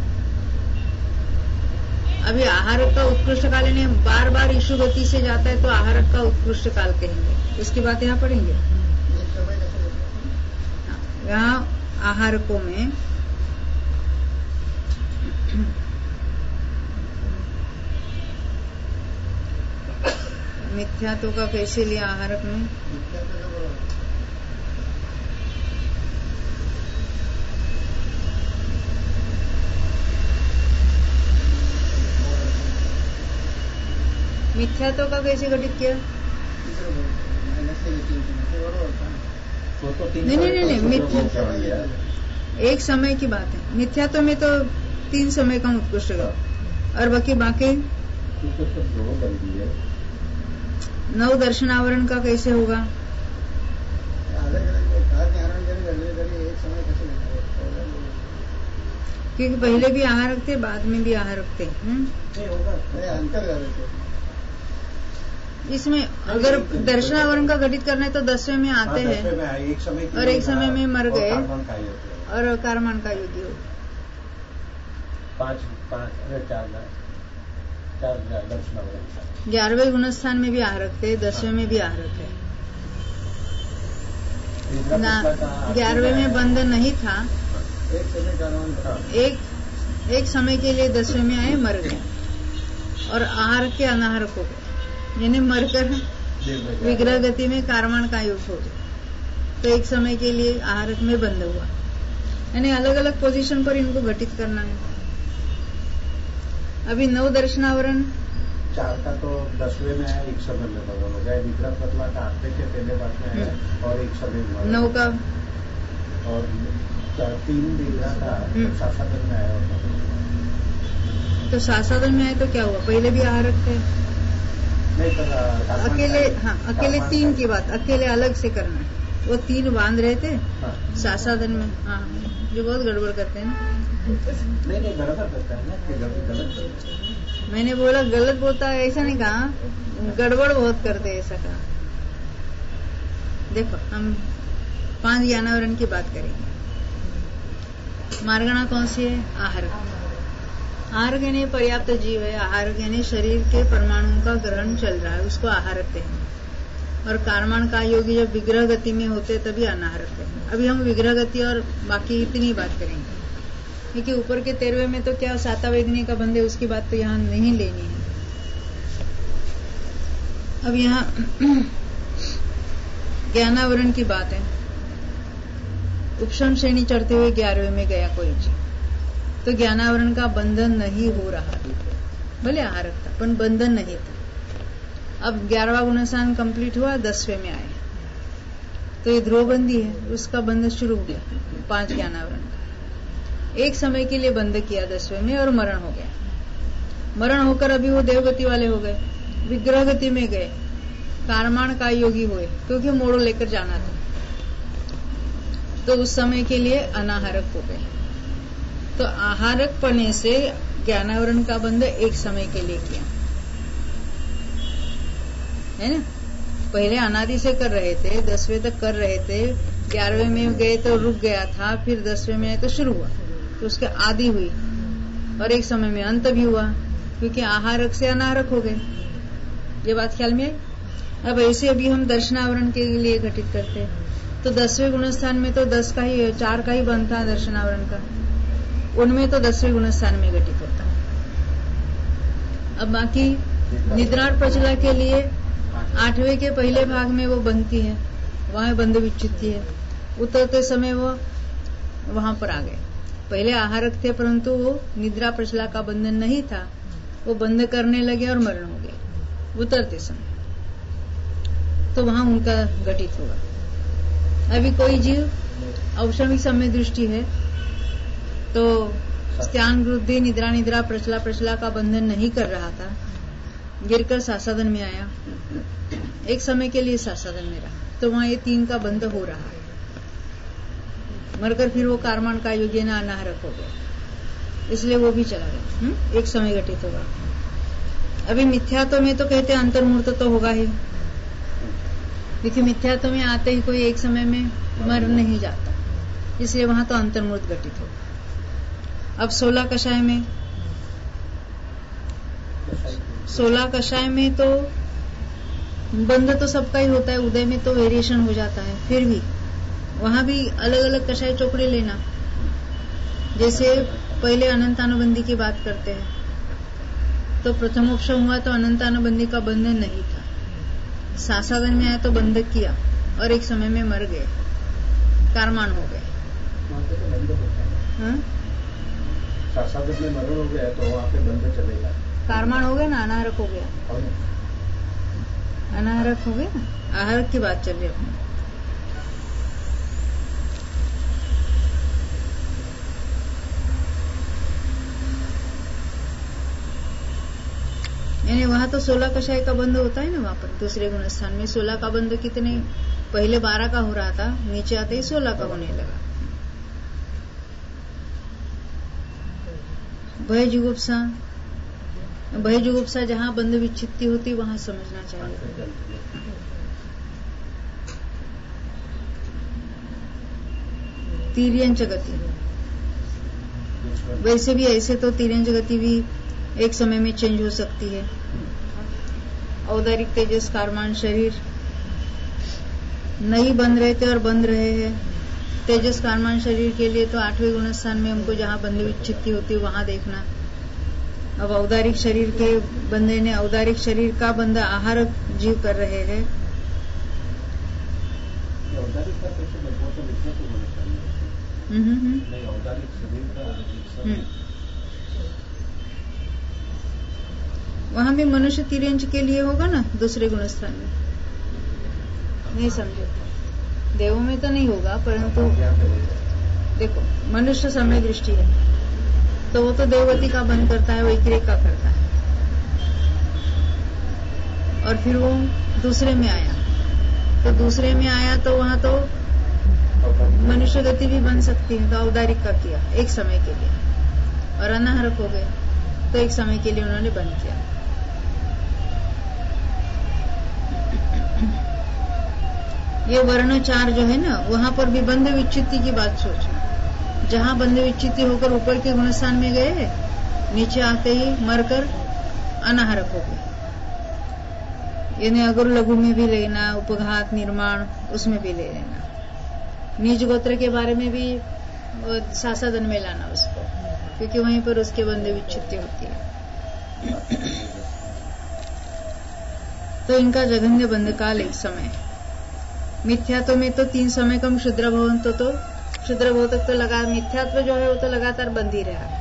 अभी आहारक का उत्कृष्ट काल यानी बार बार ईशु गति से जाता है तो आहारक का उत्कृष्ट काल कहेंगे। उसकी बात यहाँ पढ़ेंगे। यहाँ आहारकों में मिथ्यात्व का कैसे लिया आहारक में? मिथ्यात्व का कैसे घटित किया? नहीं नहीं नहीं मिथ्या एक समय की बात है। मिथ्यात्व में तो तीन समय का उत्कृष्ट और बाकी बाकी नव दर्शनावरण का कैसे होगा? क्योंकि पहले भी आहारक थे, बाद में भी आहारक थे। इसमें अगर दर्शनावरण का घटित करना है तो दसवें में आते हैं और एक समय में मर गए और कारमान का युद्ध हो। पांच पांच चार चार दर्शनावरण। ग्यारहवें गुणस्थान में भी आहारक थे, दसवें में भी आहारक है ना। ग्यारहवें में बंध नहीं था, एक एक समय के लिए दसवें में आए, मर गए और आहार के अनाहारक हो गए, यानी मरकर विग्रह गति में कारमान का योग हो गया, तो एक समय के लिए आहारक में बंद हुआ। यानी अलग अलग पोजीशन पर इनको घटित करना है। अभी नव दर्शनावरण चार का तो दसवें में है, एक समय में भगवान हो गया। विग्रह पतला का आठवें के पहले बात में है और एक समय में नौ का और तीन विग्रह का शासन में आया। तो शासन में आए तो क्या हुआ? पहले भी आहारक थे अकेले। हाँ, अकेले तीन की बात अकेले अलग से करना है। वो तीन बांध रहे थे शासन में। हाँ, जो बहुत गड़बड़ करते हैं ना। नहीं नहीं गड़बड़ करता है ना, गलत। मैंने बोला गलत बोलता है ऐसा नहीं कहा, गड़बड़ बहुत करते हैं ऐसा कहा। देखो हम पांच ज्ञानावरण की बात करेंगे। मार्गणा कौन सी है? आहार। आहार यानी पर्याप्त जीव है। आहार यानी शरीर के परमाणुओं का ग्रहण चल रहा है, उसको आहार कहते हैं। और कारमान का योगी जब विग्रह गति में होते तभी अनाहार कहते हैं। अभी हम विग्रह गति और बाकी इतनी बात करेंगे, क्योंकि ऊपर के तेरहवें में तो क्या साता वेदनी का बंद है, उसकी बात तो यहाँ नहीं लेनी है। अब यहाँ ज्ञानावरण की बात है। उपशम श्रेणी चढ़ते हुए ग्यारहवें में गया कोई जी, तो ज्ञानावरण का बंधन नहीं हो रहा, भले आहारक था पण बंधन नहीं था। अब ग्यारहवा गुणस्थान कंप्लीट हुआ, दसवें में आए तो ये ध्रुवबंदी है, उसका बंधन शुरू हो गया पांच ज्ञानावरण का। एक समय के लिए बंध किया दसवें में और मरण हो गया। मरण होकर अभी वो देवगति वाले हो गए, विग्रह गति में गए, कारमाण का योगी हुए क्योंकि मोड़ो लेकर जाना था, तो उस समय के लिए अनाहारक हो गए। तो आहारक पने से ज्ञानावरण का बंध एक समय के लिए किया है ना। पहले अनादि से कर रहे थे, दसवें तक कर रहे थे, ग्यारहवें में गए तो रुक गया था, फिर दसवें में आए तो शुरू हुआ, तो उसके आदि हुई और एक समय में अंत भी हुआ क्योंकि आहारक से अनाहारक हो गए। ये बात ख्याल में आई। अब ऐसे अभी हम दर्शनावरण के लिए घटित करते हैं, तो दसवें गुणस्थान में तो दस का ही चार का ही बंध था दर्शनावरण का, उनमें तो दसवें गुणस्थान में घटित होता है। अब बाकी निद्राण प्रचला के लिए आठवें के पहले भाग में वो बनती है, वहां बंध विच्छित्ति है, उतरते समय वो वहां पर आ गए। पहले आहारक थे परंतु वो निद्रा प्रचला का बंधन नहीं था, वो बंध करने लगे और मरण हो गए उतरते समय, तो वहां उनका घटित होगा। अभी कोई जीव औषमिक समय दृष्टि है तो स्त्यान वृद्धि निद्रा निद्रा प्रचला प्रचला का बंधन नहीं कर रहा था, गिरकर सासादन में आया, एक समय के लिए सासादन में रहा, तो वहां ये तीन का बंध हो रहा है। मरकर फिर वो कारमान का योगी ना अनाहारक हो गया, इसलिए वो भी चला गया, एक समय घटित होगा। अभी मिथ्यात्व में तो कहते अंतर्मूर्त तो होगा ही, क्योंकि मिथ्यात्व में आते ही कोई एक समय में मर नहीं जाता, इसलिए वहां तो अंतर्मूर्त घटित होगा। अब सोलह कषाय में सोलह कषाय में तो बंध तो सबका ही होता है, उदय में तो वेरिएशन हो जाता है, फिर भी वहां भी अलग अलग कषाय चोपड़े लेना। जैसे पहले अनंतानुबंधी की बात करते हैं, तो प्रथमोपशम हुआ तो अनंतानुबंधी का बंधन नहीं था, सासादन में आया तो बंध किया और एक समय में मर गए, कारमान हो गए। सासादन में मरण हो गया तो वहां पे बंध चलेगा, कारमान हो गया ना, अनाहारक हो गया, अनाहारक हो गया ना, आहारक की बात चल रही है। यानी वहां तो सोलह कषाय का बंध होता है ना, वहां पर दूसरे गुणस्थान में सोलह का बंध कितने, पहले बारह का हो रहा था, नीचे आते ही सोलह का होने लगा। भय जुगुप्सा, भय जुगुप्सा जहां बंध विच्छित्ति होती वहां समझना चाहिए। तीर्यंच गति, वैसे भी ऐसे तो तीर्यंच गति भी एक समय में चेंज हो सकती है। औदारिक तेजस कारमान शरीर नहीं बंध रहे थे और बंध रहे हैं। तेजस कारमान शरीर के लिए तो आठवें गुणस्थान में हमको जहां बंध विच्छित्ति होती है वहां देखना। अब औदारिक शरीर के बंधे ने औदारिक शरीर का बंध आहारक जीव कर रहे हैं। औदारिक का कैसे लगभग तो लिखना तो होना चाहिए, नहीं औदारिक शरीर का वहां भी मनुष्य तिर्यंच के लिए होगा ना दूसरे गुणस्थान में, नहीं समझे, देवों में तो नहीं होगा, परंतु देखो मनुष्य समय दृष्टि है तो वो तो देवगति का बंध करता है, वैक्रिक का करता है, और फिर वो दूसरे में आया, तो दूसरे में आया तो वहां तो मनुष्य गति भी बन सकती है, तो औदारिक का किया एक समय के लिए, और अनाहारक हो गए तो एक समय के लिए उन्होंने बंद किया। ये वर्ण चार जो है ना, वहां पर भी बंध विच्छित्ति की बात सोचना। जहां बंध विच्छित्ति होकर ऊपर के गुणस्थान में गए, नीचे आते ही मरकर अनाहारक हो गए। यानी अगर लघु में भी लेना, उपघात निर्माण उसमें भी ले लेना, निज गोत्र के बारे में भी सासादन में लाना उसको, क्योंकि वहीं पर उसके बंध विच्छित्ति होती है। तो इनका जघन्य बंध काल एक समय, मिथ्यात्व में तो तीन समय कम शुद्र भवन तो तो शुद्र भव तक तो लगा मिथ्यात्व जो है वो तो लगातार बंद ही रहा।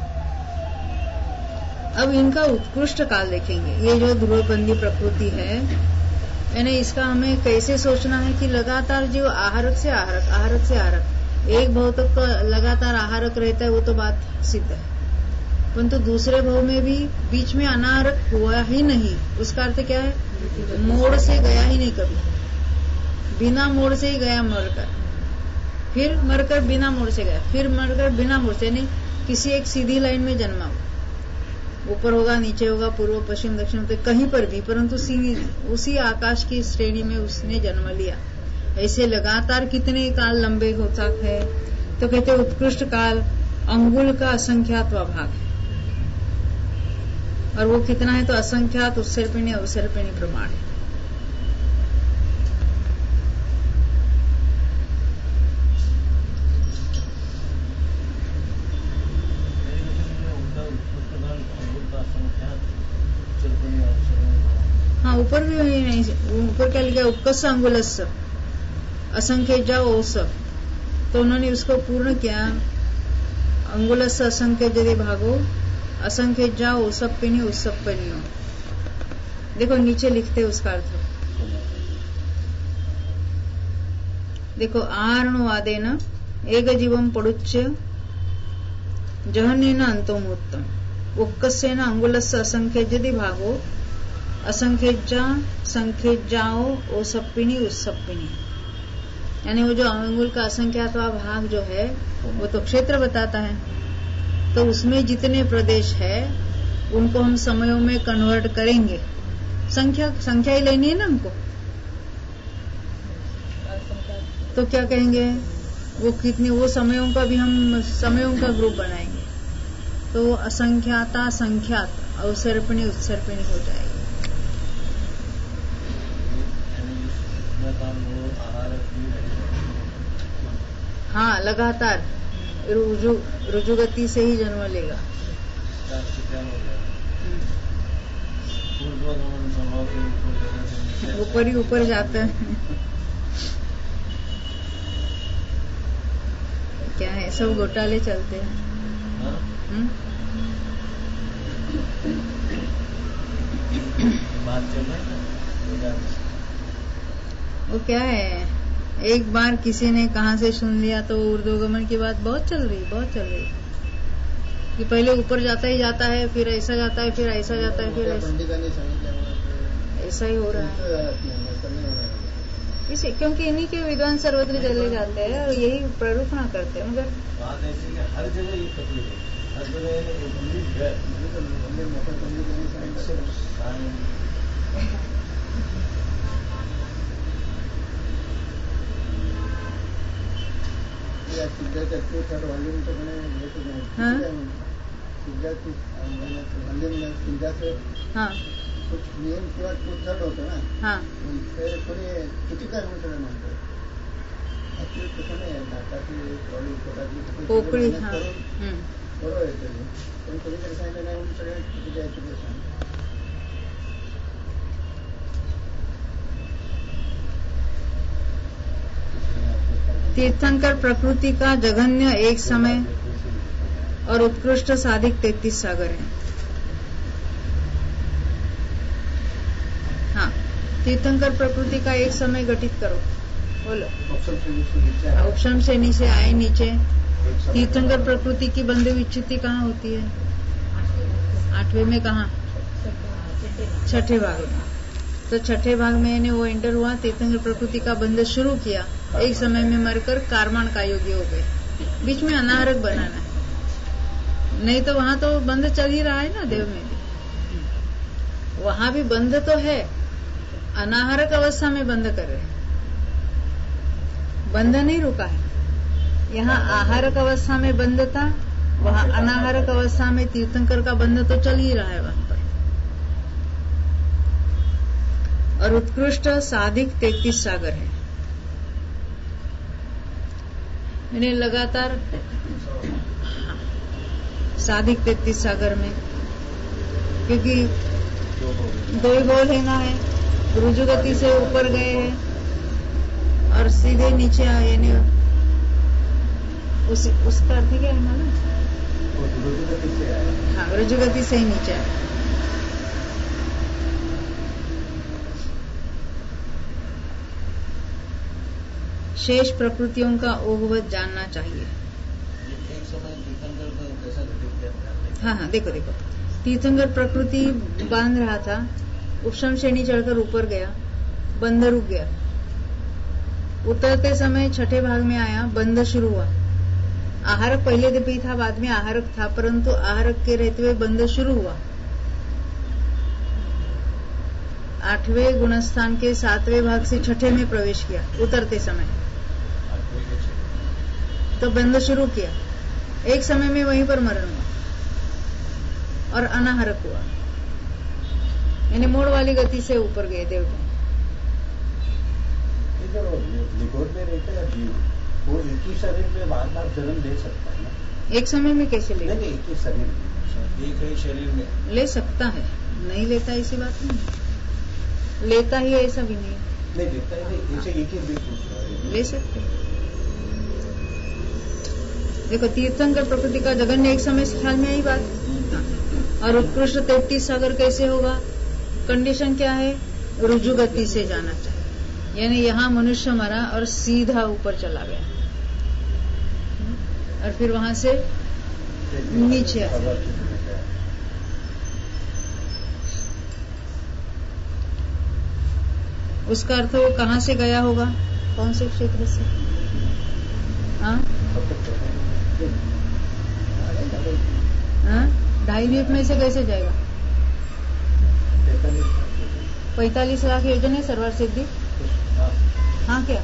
अब इनका उत्कृष्ट काल देखेंगे। ये जो ध्रुवबंदी प्रकृति है यानी इसका हमें कैसे सोचना है कि लगातार जो आहारक से आहारक आहारक से आहारक एक भव तक तो लगातार आहारक रहता है वो तो बात सिद्ध है, परंतु दूसरे भव में भी बीच में अनाहारक हुआ ही नहीं। उसका अर्थ क्या है? मोड़ से गया ही नहीं, कभी बिना मोड़ से ही गया मरकर, फिर मरकर बिना मोड़ से गया, फिर मरकर बिना मोड़ से, नहीं किसी एक सीधी लाइन में जन्मा, ऊपर होगा नीचे होगा पूर्व पश्चिम दक्षिण उत्तर कहीं पर भी, परंतु उसी आकाश की श्रेणी में उसने जन्म लिया। ऐसे लगातार कितने काल लंबे होता है तो कहते उत्कृष्ट काल अंगुल का असंख्यात भाग है, और वो कितना है तो असंख्यात उत्सर्पिणी अवसर्पिणी प्रमाण है। हाँ ऊपर भी नहीं, ऊपर क्या लिखा उपकस अंगुलस असंख्य जाओ ओस, तो उन्होंने उसको पूर्ण किया अंगुलस असंख्य यदि भागो असंख्य जाओ ओसप्पिनी उत्सप्पनियो। देखो नीचे लिखते उसका अर्थ देखो आरणवादेन एक जीवम पड़ुच्य जहनेन अंतोमुत्तम उक्कस्येन अंगुलस्य असंख्य यदि भागो असंख्यजा संख्यजाओ ओसप्पिनी उत्सप्पिनी, यानी वो जो अंगुल का असंख्यातवा भाग जो है वो तो क्षेत्र बताता है, तो उसमें जितने प्रदेश है उनको हम समयों में कन्वर्ट करेंगे। संख्या संख्या ही लेनी है ना हमको, तो क्या कहेंगे वो कितनी, वो समयों का भी हम समयों का ग्रुप बनाएंगे, तो असंख्याता संख्यात अवसर्पिणी उत्सर्पिणी हो जाएगी। हाँ लगातार रुजु रुजुगति से ही जन्म लेगा। ऊपर ही ऊपर जाता है। क्या है सब घोटाले चलते हैं। बात चल रही है वो क्या है, एक बार किसी ने कहाँ से सुन लिया तो ऊर्ध्वगमन की बात बहुत चल रही बहुत चल रही कि पहले ऊपर जाता ही जाता है, फिर ऐसा जाता है, फिर ऐसा जाता है, फिर ऐसा ऐसा ही हो रहा है इसे, क्योंकि इन्हीं के विद्वान सर्वत्र चले जाते हैं और यही प्ररूपणा करते हैं। मगर बात ऐसी कि हर जगह ये तकलीफ है, हर जगह हाँ कुछ नियम किंवा खूप जड होतं ना, हाँ ते कोणी चुकीचं म्हणून सगळं म्हणतं. ऍक्च्युअली तसं नाही आहे, नाटाची प्रॉब्लेम पोटाची पोकळी हा बरोबर आहे ते, पण कोणीतरी सांगितलं नाही म्हणून सगळे चुकीचे आहे ते सांगतात. तीर्थंकर प्रकृति का जघन्य एक समय और उत्कृष्ट साधिक तैतीस सागर है। हाँ तीर्थंकर प्रकृति का एक समय गठित करो, बोलो। उपशम से नीचे आए नीचे। तीर्थंकर प्रकृति की बंधु विच्युति कहाँ होती है? आठवें में कहाँ? छठे भाग में। तो छठे भाग में यानी वो एंटर हुआ, तीर्थंकर प्रकृति का बंध शुरू किया, एक समय में मरकर कारमान का योगी हो गए। बीच में अनाहरक बनाना है, नहीं तो वहां तो बंध चल ही रहा है ना, देव में भी वहां भी बंध तो है, अनाहरक अवस्था में बंध कर रहे हैं, बंध नहीं रुका है। यहाँ आहारक अवस्था में बंध था, वहां अनाहारक अवस्था में तीर्थंकर का बंध तो चल ही रहा है वहां पर। और उत्कृष्ट साधिक तैतीस सागर है, मैंने लगातार साधिक तैतीस सागर में, क्योंकि दो ही गोल है ना है, रुजु गति से ऊपर गए हैं, और सीधे नीचे आए, यानी उस, उसका अर्थ क्या है मालूम? रुजुगति से आए। हाँ, रुजुगति से ही नीचे आए। शेष प्रकृतियों का ओघवत जानना चाहिए। एक समय तीर्थंकर को कैसा दिखता? हाँ हाँ, देखो देखो, तीर्थंकर प्रकृति बांध रहा था, उपशम श्रेणी चढ़कर ऊपर गया, बंद रुक गया। उतरते समय छठे भाग में आया, बंद शुरू हुआ। आहारक पहले दिन भी था, बाद में आहारक था, परंतु आहारक के रहते हुए बंद शुरू हुआ। आठवें गुणस्थान के सातवें भाग से छठे में प्रवेश किया उतरते समय, तो बंद शुरू किया। एक समय में वहीं पर मरण हुआ और अनाहरक हुआ, यानी मोड़ वाली गति से ऊपर गए देवता। निगोद में रहते हैं जीव, वो एक ही शरीर में बार बार जन्म ले सकता है ना? एक समय में कैसे ले? नहीं, एक ही शरीर में, एक ही शरीर में ले सकता है, नहीं लेता ऐसी बात नहीं, लेता ही ऐसा भी नहीं। नहीं लेता ही नहीं, ऐसे एक ही भी ले सकते। देखो, तीर्थंकर प्रकृति का जगन्य एक समय से ख्याल में आई बात। और उत्कृष्ट तैतीस सागर कैसे होगा? कंडीशन क्या है? रुजु गति से जाना चाहिए, यानी यहाँ मनुष्य मरा और सीधा ऊपर चला गया और फिर वहां से नीचे आया। उसका अर्थ वो कहाँ से गया होगा? कौन से क्षेत्र से? हाँ, ढाई द्वीप में से कैसे जाएगा? पैतालीस लाख योजन है सर्वर सिद्धि। हाँ क्या?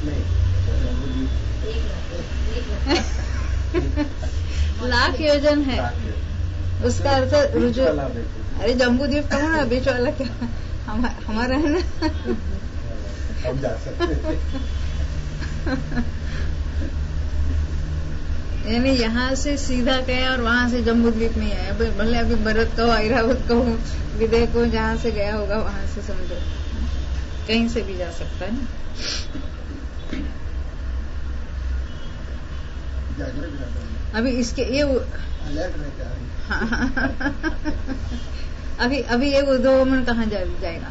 लाख योजन है, उसका अर्थ रुजु। अरे जम्बू द्वीप कहूँ ना, बीच वाला क्या हमारा है ना। हम जा सकते यानी यहाँ से सीधा गया और वहां से जम्बू द्वीप में आया। भले अभी भरत कहो, ऐरावत कहो, विदय को, जहाँ से गया होगा वहां से समझो, कहीं से भी जा सकता है ना। अभी इसके ये हाँ, अभी अभी ये उद्योगमन कहाँ जा, जाएगा?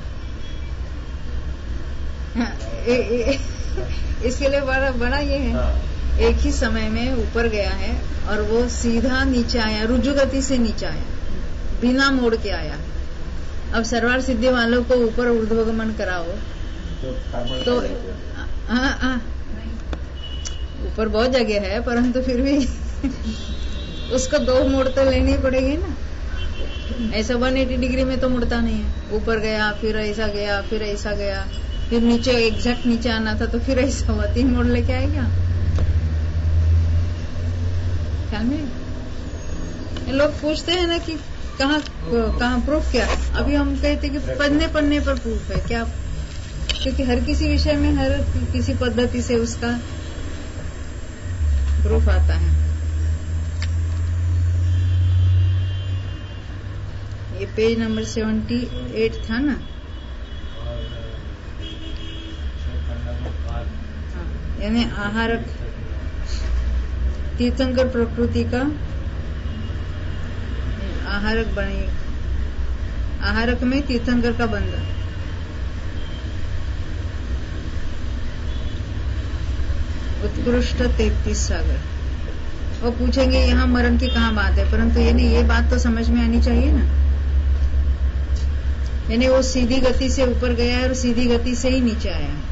ए, ए, इसके लिए बड़ा बड़ा ये है, एक ही समय में ऊपर गया है और वो सीधा नीचे आया, रुजु गति से नीचे आया, बिना मोड़ के आया। अब सर्वार सिद्धि वालों को ऊपर ऊर्ध्वगमन कराओ तो हाँ हाँ, ऊपर बहुत जगह है, परंतु फिर भी उसको दो मोड़ तो लेनी पड़ेगी ना। ऐसा एक सौ अस्सी डिग्री में तो मुड़ता नहीं है। ऊपर गया, फिर ऐसा गया, फिर ऐसा गया, फिर नीचे एग्जैक्ट नीचे आना था तो फिर ऐसा हुआ, तीन मोड़ लेके आएगा। ख्याल में लोग पूछते हैं ना कि कहाँ कहाँ प्रूफ क्या? अभी हम कहते कि पढ़ने पढ़ने पर प्रूफ है क्या? क्योंकि हर किसी विषय में हर किसी पद्धति से उसका प्रूफ आता है। ये पेज नंबर सेवेंटी एट था ना। हाँ, यानी आहारक तीर्थंकर प्रकृति का आहारक बने, आहारक में तीर्थंकर का बंध। उत्कृष्ट तैतीस सागर। और पूछेंगे यहाँ मरण की कहाँ बात है, परंतु ये नहीं, ये बात तो समझ में आनी चाहिए ना। यानी वो सीधी गति से ऊपर गया है और सीधी गति से ही नीचे आया है।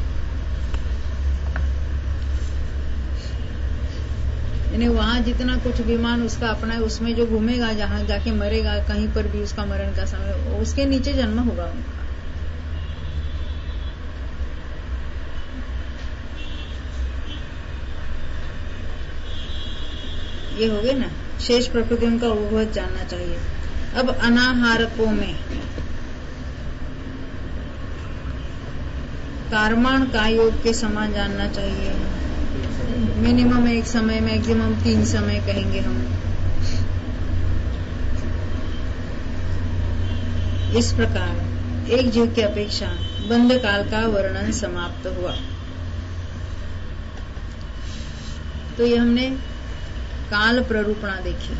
यानी वहां जितना कुछ विमान उसका अपना है, उसमें जो घूमेगा, जहां जाके मरेगा, कहीं पर भी उसका मरण का समय, उसके नीचे जन्म होगा उनका। ये हो गए ना, शेष प्रकृतियों का उद्भव जानना चाहिए। अब अनाहारकों में कार्माण का योग के समान जानना चाहिए। मिनिमम एक समय, मैक्सिमम तीन समय कहेंगे हम। इस प्रकार एक जीव की अपेक्षा बंध काल का वर्णन समाप्त हुआ। तो ये हमने काल प्ररूपणा देखी,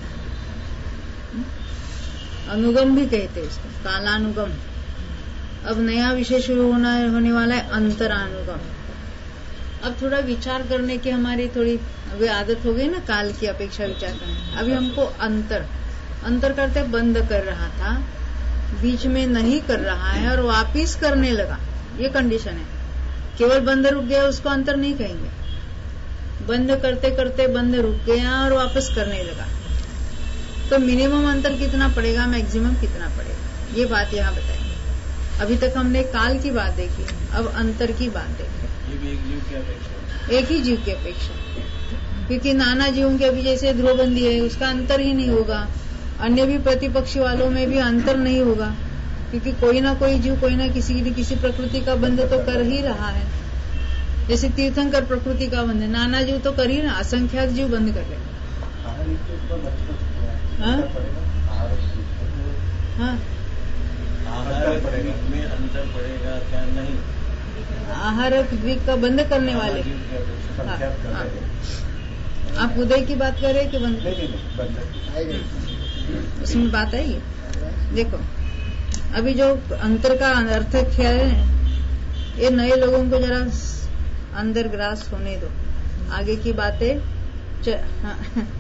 अनुगम भी कहते हैं इसको, कालानुगम। अब नया विषय शुरू होना होने वाला है अंतरानुगम। अब थोड़ा विचार करने की हमारी थोड़ी अभी आदत हो गई ना, काल की अपेक्षा विचार करने। अभी हमको अंतर अंतर करते बंद कर रहा था, बीच में नहीं कर रहा है और वापिस करने लगा, ये कंडीशन है। केवल बंद रुक गया उसको अंतर नहीं कहेंगे। बंद करते करते बंद रुक गया और वापस करने लगा, तो मिनिमम अंतर कितना पड़ेगा, मैक्सिमम कितना पड़ेगा, ये बात यहाँ बताएंगे। अभी तक हमने काल की बात देखी, अब अंतर की बात देखी। ये भी एक जीव की अपेक्षा, एक ही जीव की अपेक्षा, क्योंकि नाना जीवों के अभी जैसे ध्रुवबंदी है उसका अंतर ही नहीं होगा, अन्य भी प्रतिपक्षी वालों में भी अंतर नहीं होगा, क्योंकि कोई ना कोई जीव कोई ना किसी न किसी प्रकृति का बंध तो कर ही रहा है। जैसे तीर्थंकर प्रकृति का बंध, नाना जीव तो कर ही रहा, असंख्यात जीव बंद कर रहे हैं। हाँ, आहार में अंतर पड़ेगा क्या? नहीं, आहार द्विक का बंद करने वाले। हाँ, हाँ। आप उदय की बात कर रहे कि बंद? उसमें बात आएगी। देखो अभी जो अंतर का अर्थ क्या है, ये नए लोगों को जरा अंदर ग्रास होने दो, आगे की बातें। हाँ।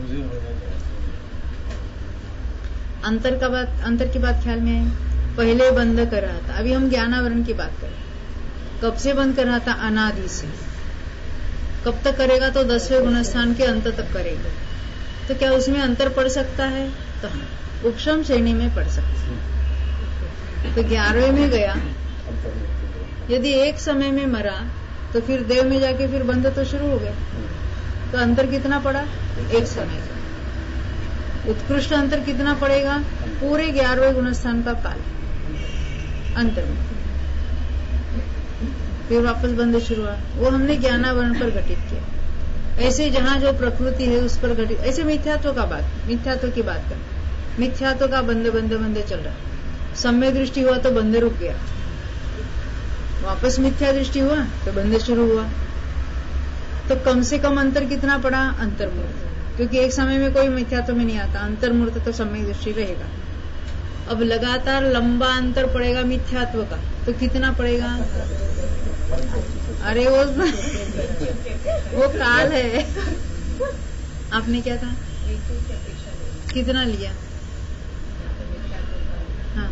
अंतर का बात, अंतर की बात ख्याल में है। पहले बंद कर रहा था, अभी हम ज्ञानावरण की बात करें। कब से बंद कर रहा था? अनादि से। कब तक करेगा? तो दसवें गुणस्थान के अंत तक करेगा। तो क्या उसमें अंतर पड़ सकता है? तो हाँ, उपशम श्रेणी में पड़ सकता है। तो ग्यारहवें में गया, यदि एक समय में मरा तो फिर देव में जाके फिर बंद तो शुरू हो गया, तो अंतर कितना पड़ा? एक समय का। उत्कृष्ट अंतर कितना पड़ेगा? पूरे ग्यारहवें गुणस्थान का काल अंतर में। फिर वापस बंद शुरू हुआ, वो हमने ज्ञानावरण पर घटित किया। ऐसे जहां जो प्रकृति है उस पर घटित, ऐसे मिथ्यात्व का बात, मिथ्यात्व की बात कर, मिथ्यात्व का बंद बंद बंद चल रहा। सम्य दृष्टि हुआ तो बंद रुक गया, वापस मिथ्या दृष्टि हुआ तो बंद शुरू हुआ। तो कम से कम अंतर कितना पड़ा? अंतर्मूर्त, क्योंकि एक समय में कोई मिथ्यात्व में नहीं आता, अंतर्मूर्त तो सम्यक दृष्टि रहेगा। अब लगातार लंबा अंतर पड़ेगा मिथ्यात्व का, तो कितना पड़ेगा? अरे वो वो काल है। आपने क्या कहा? कितना लिया? हाँ,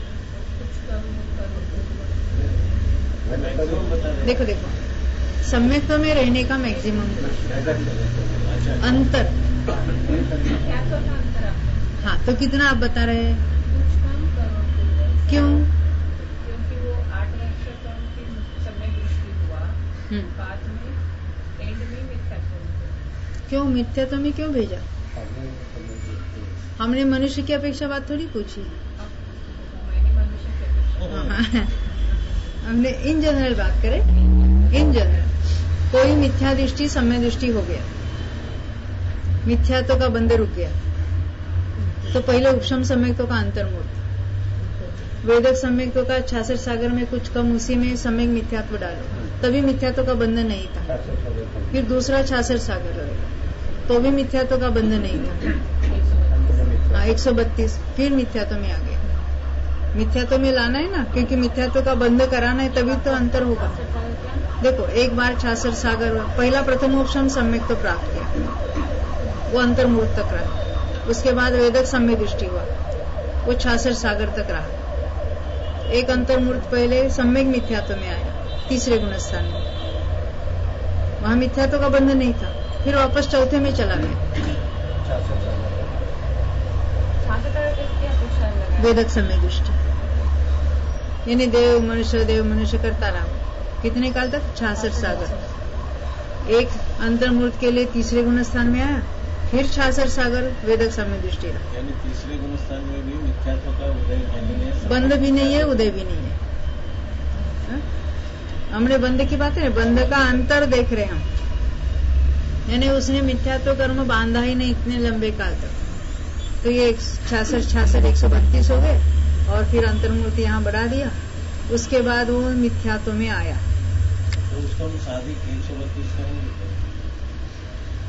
देखो देखो, सम्यक्त्व में रहने का मैक्सिमम अंतर। हाँ, तो कितना आप बता रहे हैं? क्यों? क्योंकि वो आठ वर्ष तक की समय दृष्टि हुआ, बाद में एंड में मिथ्यात्व। क्यों मिथ्यात्व में क्यों भेजा? हमने मनुष्य की अपेक्षा बात थोड़ी पूछी, मैंने मनुष्य की अपेक्षा, हमने इन जनरल बात करें। इन जनरल कोई मिथ्या दृष्टि सम्य दृष्टि हो गया, मिथ्यात्व का बंद रुक गया, तो पहले उपशम सम्यक्त्व का अंतर्मूर्त, वेदक सम्यक्त्व का छाछठ सागर में कुछ कम, उसी में सम्यक मिथ्यात्व डालो, तभी मिथ्यात्व का बंधन नहीं था। फिर दूसरा छाछठ सागर रहेगा, तो भी मिथ्यात्व का बंधन नहीं था। हाँ, एक सौ बत्तीस, फिर मिथ्यात्व में आ गया। मिथ्यात्व में लाना है ना, क्योंकि मिथ्यात्व का बंध कराना है, तभी तो अंतर होगा। देखो, एक बार छाछठ सागर, पहला प्रथम उपशम सम्यक्त्व प्राप्त किया, वो अंतर्मूर्त तक रहा। उसके बाद वेदक सम्य दृष्टि हुआ, वो छाछठ सागर तक रहा। एक अंतर्मूर्त पहले सम्यक मिथ्यात्व में आया, तीसरे गुणस्थान में, वहां मिथ्यात्व का बंधन नहीं था। फिर वापस चौथे में चला गया, वेदक सम्य दृष्टि, यानी देव मनुष्य देव मनुष्य करता रहा। कितने काल तक? छाछठ सागर। एक अंतर्मूर्त के लिए तीसरे गुणस्थान में आया, फिर छाछठ सागर वेदक सम्य दृष्टि रहा। यानी तीसरे गुणस्थान में भी मिथ्यात्व का उदय नहीं है, बंध भी नहीं है, उदय भी नहीं है। हा? हमने बंध की बात है, बंध का अंतर देख रहे हम, यानी उसने मिथ्यात्व कर्म बांधा ही नहीं इतने लंबे काल तक। तो ये छियासठ छियासठ एक सौ बत्तीस हो गए, और फिर अंतर्मूर्ति यहाँ बढ़ा दिया। उसके बाद वो मिथ्यात्व में आया। तो उसका साधिक एक सौ बत्तीस का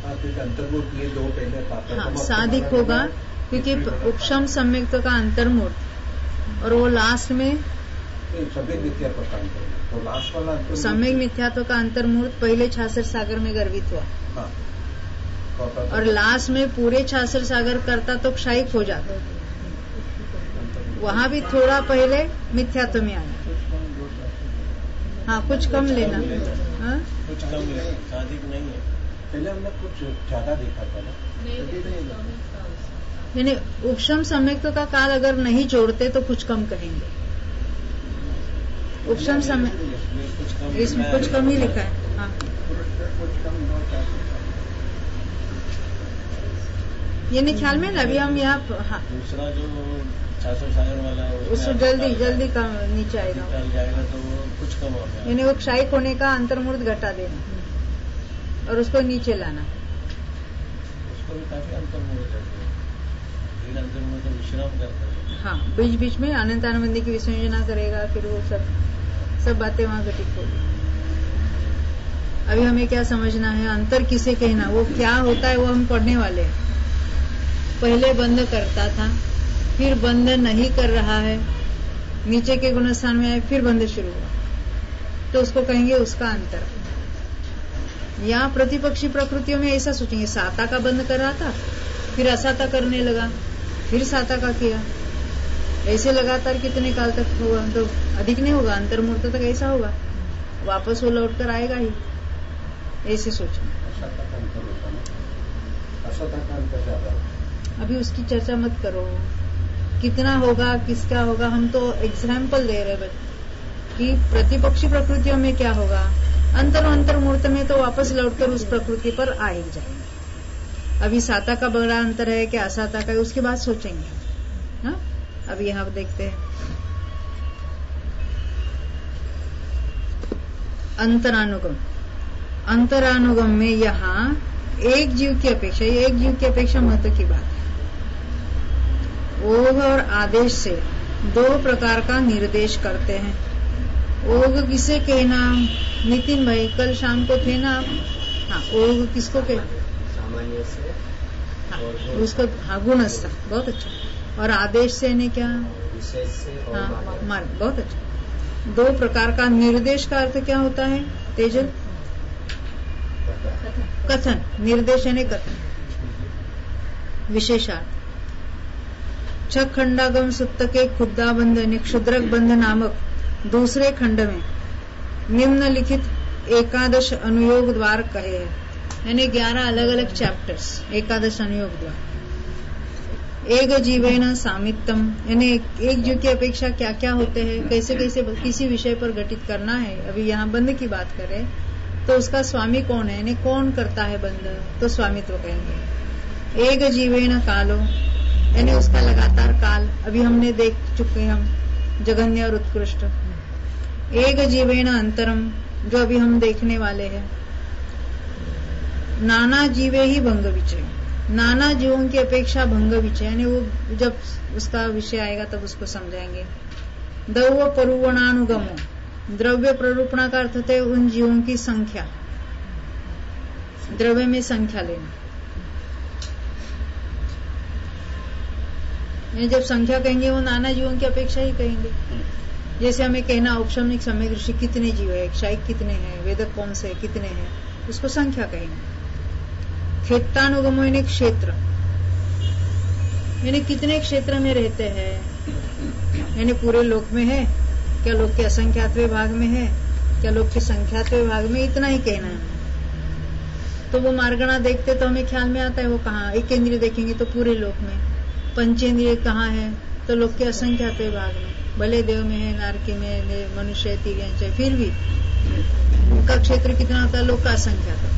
अंतर्मूर्त ये दो पहले पात्र हाँ, साधिक होगा क्योंकि उपशम सम्यक्त्व का अंतर्मूर्त और वो लास्ट में सम्यक मिथ्यात्व का अंतर्मूर्त, तो लास्ट वाला सम्यक मिथ्यात्व का अंतर्मूर्त पहले छाछठ सागर में गर्वित हुआ। हाँ, और लास्ट में पूरे छाछठ सागर करता तो क्षयिक हो जाता, वहां भी थोड़ा पहले मिथ्यात्व में आया। हाँ, कुछ कम लेना। हाँ? कुछ कम लेना, साधिक नहीं है। पहले हमने कुछ ज्यादा देखा था ना, यानी उपशम सम्यक्त्व का काल अगर नहीं जोड़ते तो कुछ कम कहेंगे। उपशम समय इसमें कुछ कम ही लिखा है। हाँ, ये नहीं ख्याल में अभी हम यहाँ। हाँ, दूसरा जो छाछठ सागर वाला है उससे जल्दी जल्दी कम नीचे आएगा, जाएगा तो वो कुछ कम हो गया। यानी वो क्षयिक होने का अंतर्मूर्त घटा देना और उसको नीचे लाना। उसको भी काफी अंतर्मूर्त करते हैं, इन अंतर्मूर्त तो विश्राम करता है। हाँ, बीच बीच में अनंत आनंदी की विसर्जना करेगा, फिर वो सब सब बातें वहां घटित होगी। अभी हमें क्या समझना है, अंतर किसे कहना, वो क्या होता है वो हम पढ़ने वाले हैं। पहले बंद करता था, फिर बंद नहीं कर रहा है, नीचे के गुणस्थान में आए, फिर बंद शुरू हुआ, तो उसको कहेंगे उसका अंतर। यहाँ प्रतिपक्षी प्रकृतियों में ऐसा सोचेंगे, साता का बंद कर रहा था, फिर असाता करने लगा, फिर साता का किया, ऐसे लगातार कितने काल तक होगा, तो अधिक नहीं होगा, अंतर्मूर्त तक ऐसा होगा, वापस वो लौट कर आएगा ही, ऐसे सोचेंगे। अभी उसकी चर्चा मत करो, कितना होगा किसका होगा, हम तो एग्जाम्पल दे रहे हैं कि प्रतिपक्षी प्रकृतियों में क्या होगा, अंतर अंतर्मूर्त में तो वापस लौटकर उस प्रकृति पर आ ही जाएंगे। अभी साता का बड़ा अंतर है कि असाता का है, उसके बाद सोचेंगे। हाँ, अभी यहाँ देखते हैं अंतरानुगम। अंतरानुगम में यहाँ एक जीव की अपेक्षा, ये एक जीव की अपेक्षा महत्व की बात है। ओघ और आदेश से दो प्रकार का निर्देश करते हैं। ओघ किसे कहना, नितिन भाई कल शाम को थे ना आप? हाँ, ओघ किसको कहना? सामान्य से। हाँ, उसको हाँ गुणस्थ, बहुत अच्छा। और आदेश से ने क्या? विशेष से और हाँ, मार्ग, बहुत अच्छा। दो प्रकार का निर्देश का अर्थ क्या होता है तेजल? कथन। निर्देश यानी कथन। विशेषार्थ छ खंडागम सुत्त के खुद्दा बंध यानी क्षुद्रक बंध नामक दूसरे खंड में निम्नलिखित एकादश अनुयोग द्वार कहे हैं, यानी ग्यारह अलग अलग चैप्टर्स, एकादश अनुयोग द्वार। एक जीवेन सामित्यम यानी एक जीव की अपेक्षा क्या क्या होते हैं, कैसे कैसे किसी विषय पर घटित करना है। अभी यहाँ बंध की बात करें तो उसका स्वामी कौन है, यानी कौन करता है बंध, तो स्वामित्व कहेंगे। एक जीवेन कालो यानी उसका लगातार काल, अभी हमने देख चुके हैं हम जघन्य और उत्कृष्ट। एक जीवेन अंतरम जो अभी हम देखने वाले हैं। नाना जीवे ही भंग विचय, नाना जीवों की अपेक्षा भंग विचय यानी वो जब उसका विषय आएगा तब उसको समझाएंगे। द्रव्य परूपणानुगमो, द्रव्य प्ररूपणा का अर्थ होता है उन जीवों की संख्या, द्रव्य में संख्या लेना। जब संख्या कहेंगे वो नाना जीवों की अपेक्षा ही कहेंगे। जैसे हमें कहना औपशमिक सम्यक दृष्टि कितने जीव है, क्षयिक कितने हैं, वेदक कौन से कितने हैं, उसको संख्या कहेंगे। क्षेत्रानुगमो यानी क्षेत्र, यानी कितने क्षेत्र में रहते हैं, यानी पूरे लोक में है क्या, लोक के असंख्यातवें भाग में है क्या, लोक के संख्यातवें भाग में, इतना ही कहना है। तो वो मार्गणा देखते तो हमें ख्याल में आता है वो कहाँ, एक इंद्रिय देखेंगे तो पूरे लोक में, पंचेंद्रिय कहाँ है तो लोक के असंख्यातवें भाग में, भले देव में है, नारकी में, मनुष्य तीर्यंच, फिर भी उनका क्षेत्र कितना होता है, लोक का असंख्यात।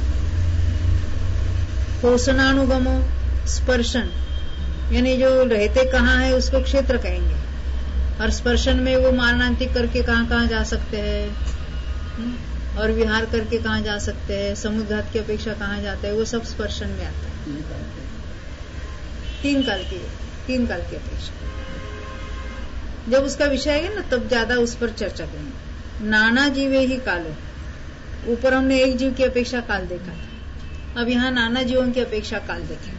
पोषणानुगमो स्पर्शन यानी जो रहते कहाँ है उसको क्षेत्र कहेंगे, और स्पर्शन में वो मारणांतिक करके कहाँ कहाँ जा सकते हैं और विहार करके कहाँ जा सकते हैं, समुद्घात की अपेक्षा कहाँ जाते हैं, वो सब स्पर्शन में आता है। तीन काल की तीन काल की अपेक्षा जब उसका विषय आएगा ना तब ज्यादा उस पर चर्चा करेंगे। नाना जीवे ही कालो, ऊपर हमने एक जीव की अपेक्षा काल देखा था, अब यहाँ नाना जीवों की अपेक्षा काल देखेंगे,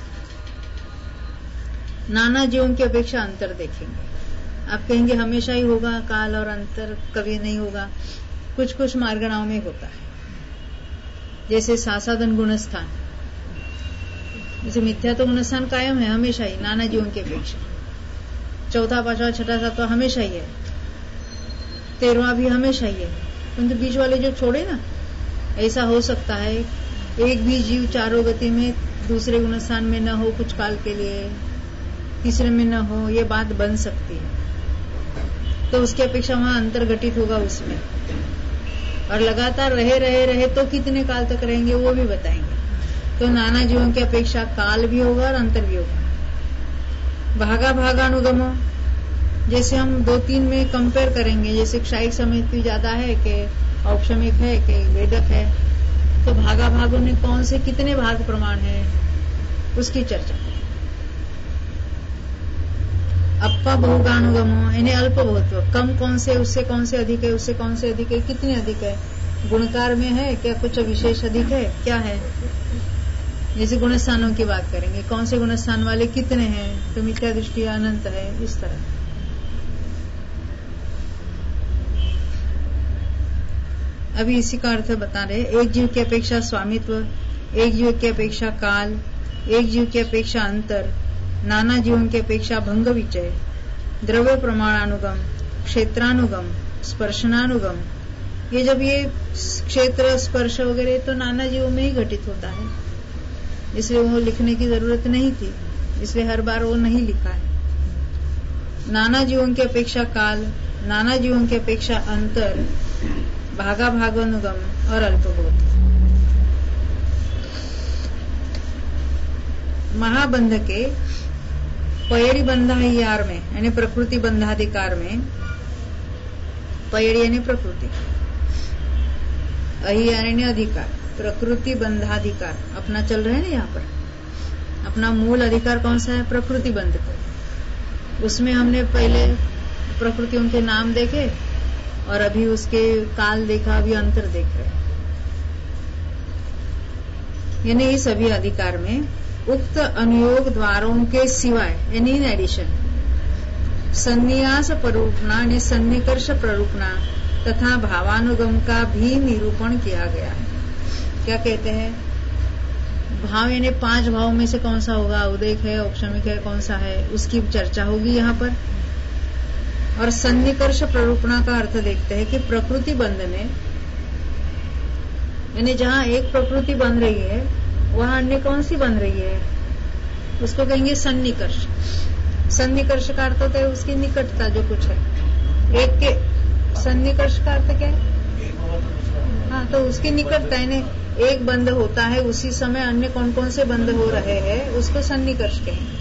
नाना जीवों की अपेक्षा अंतर देखेंगे। आप कहेंगे हमेशा ही होगा काल और अंतर कभी नहीं होगा, कुछ कुछ मार्गणाओं में होता है। जैसे सासादन गुणस्थान, जैसे मिथ्या तो गुणस्थान कायम है हमेशा ही नाना जीवों की अपेक्षा। चौथा पांचवा छठा सातवा हमेशा ही है, तेरहवा भी हमेशा ही है, किंतु बीच वाले जो छोड़े ना, ऐसा हो सकता है एक भी जीव चारों गति में दूसरे गुणस्थान में न हो कुछ काल के लिए, तीसरे में न हो, ये बात बन सकती है। तो उसकी अपेक्षा वहां अंतर घटित होगा उसमें, और लगातार रहे रहे रहे तो कितने काल तक रहेंगे वो भी बताएंगे। तो नाना जीवों की अपेक्षा काल भी होगा और अंतर भी होगा। भागा भागानुगमो, जैसे हम दो तीन में कंपेयर करेंगे, जैसे क्षायिक समिति ज्यादा है कि औपशमिक है कि वेदक है, तो भागा भागों में कौन से कितने भाग प्रमाण है उसकी चर्चा। अप्पा बहुगानुगमो, यानी अल्प बहुत्व, कम कौन से उससे कौन से अधिक है, उससे कौन से अधिक है, कितने अधिक है, गुणकार में है क्या, कुछ विशेष अधिक है क्या है। जैसे गुणस्थानों की बात करेंगे, कौन से गुणस्थान वाले कितने हैं, तो मिथ्या दृष्टि अनंत है, इस तरह। अभी इसी का अर्थ बता रहे, एक जीव की अपेक्षा स्वामित्व, एक जीव की अपेक्षा काल, एक जीव की अपेक्षा अंतर, नाना जीवों की अपेक्षा भंग विचय, द्रव्य प्रमाणानुगम, क्षेत्रानुगम, स्पर्शनानुगम। ये जब ये क्षेत्र स्पर्श वगैरह तो नाना जीवों में ही घटित होता है, इसलिए वो लिखने की जरूरत नहीं थी, इसलिए हर बार वो नहीं लिखा है। नाना जीवों की अपेक्षा काल, नाना जीवों की अपेक्षा अंतर, भागा भागानुगम और अल्पबोध। महाबंध के पयड़ी बंधाधिकार में, यानी प्रकृति बंधाधिकार में, पयड़ी यानी प्रकृति, अहि यानी अधिकार, प्रकृति बंधाधिकार अपना चल रहे हैं ना यहाँ पर। अपना मूल अधिकार कौन सा है, प्रकृति बंध का। उसमें हमने पहले प्रकृतियों के नाम देखे और अभी उसके काल देखा, अभी अंतर देख रहे हैं। यानी इस सभी अधिकार में उक्त अनुयोग द्वारों के सिवाय, यानी इन एडिशन, सन्नियास प्ररूपणा ने सन्निकर्ष प्ररूपणा तथा भावानुगम का भी निरूपण किया गया है। क्या कहते हैं, भाव यानी पांच भाव में से कौन सा होगा, उदयक है, औपशमिक है, कौन सा है, उसकी चर्चा होगी यहाँ पर। और सन्निकर्ष प्ररूपणा का अर्थ देखते हैं कि प्रकृति बंध में, यानी जहाँ एक प्रकृति बन रही है वहाँ अन्य कौन सी बन रही है, उसको कहेंगे सन्निकर्ष। सन्निकर्ष का अर्थ होता है उसकी निकटता, जो कुछ है एक के। सन्निकर्ष का अर्थ क्या है, हाँ, तो उसकी निकटता, यानी एक बंद होता है उसी समय अन्य कौन कौन से बंद हो रहे हैं, उसको सन्निकर्ष कहेंगे।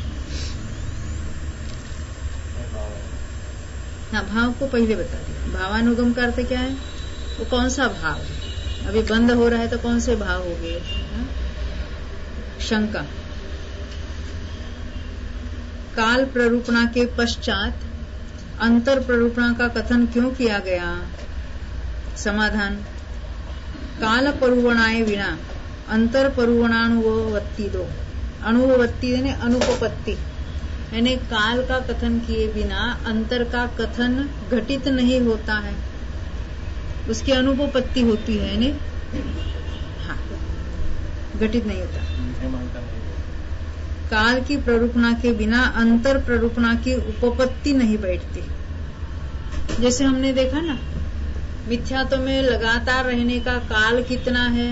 हाँ, भाव को पहले बता दिया। भावानुगम का अर्थ क्या है, वो कौन सा भाव है, अभी बंद हो रहा है तो कौन से भाव हो गए। शंका, काल प्ररूपणा के पश्चात अंतर प्ररूपणा का कथन क्यों किया गया। समाधान, काल परुवणाए विना अंतर परुवणानुवत्ति दो, अनुभवत्ति यानी अनुपपत्ति, यानी काल का कथन किए बिना अंतर का कथन घटित नहीं होता है, उसकी अनुपपत्ति होती है, यानी हाँ, घटित नहीं होता। काल की प्ररूपणा के बिना अंतर प्ररूपणा की उपपत्ति नहीं बैठती। जैसे हमने देखा ना, मिथ्यात्व में लगातार रहने का काल कितना है।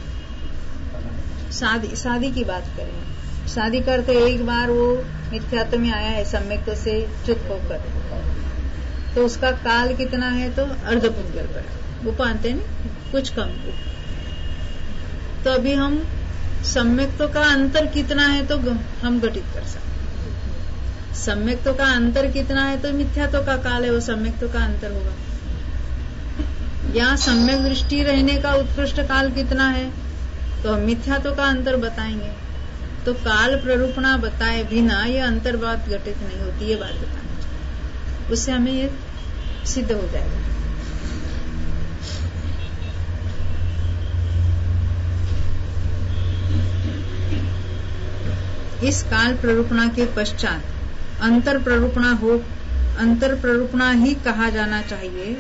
शादी शादी की बात करें, शादी करते एक बार वो मिथ्यात्व में आया है सम्यक से चुप होकर, तो उसका काल कितना है, तो अर्धपुंगल पर उपांत है ना, कुछ कम। तो अभी हम सम्यक्त्व का अंतर कितना है तो हम घटित कर सकते। सम्यक्त्व का अंतर कितना है तो मिथ्यात्व का काल है, वो सम्यक्त्व का अंतर होगा। या सम्यक दृष्टि रहने का उत्कृष्ट काल कितना है तो हम मिथ्यात्व का अंतर बताएंगे। तो काल प्ररूपणा बताए बिना ये अंतर बात घटित नहीं होती, ये बात बताना, उससे हमें ये सिद्ध हो जाएगा। इस काल प्ररूपणा के पश्चात अंतर प्ररूपणा हो अंतर प्ररूपणा ही कहा जाना चाहिए,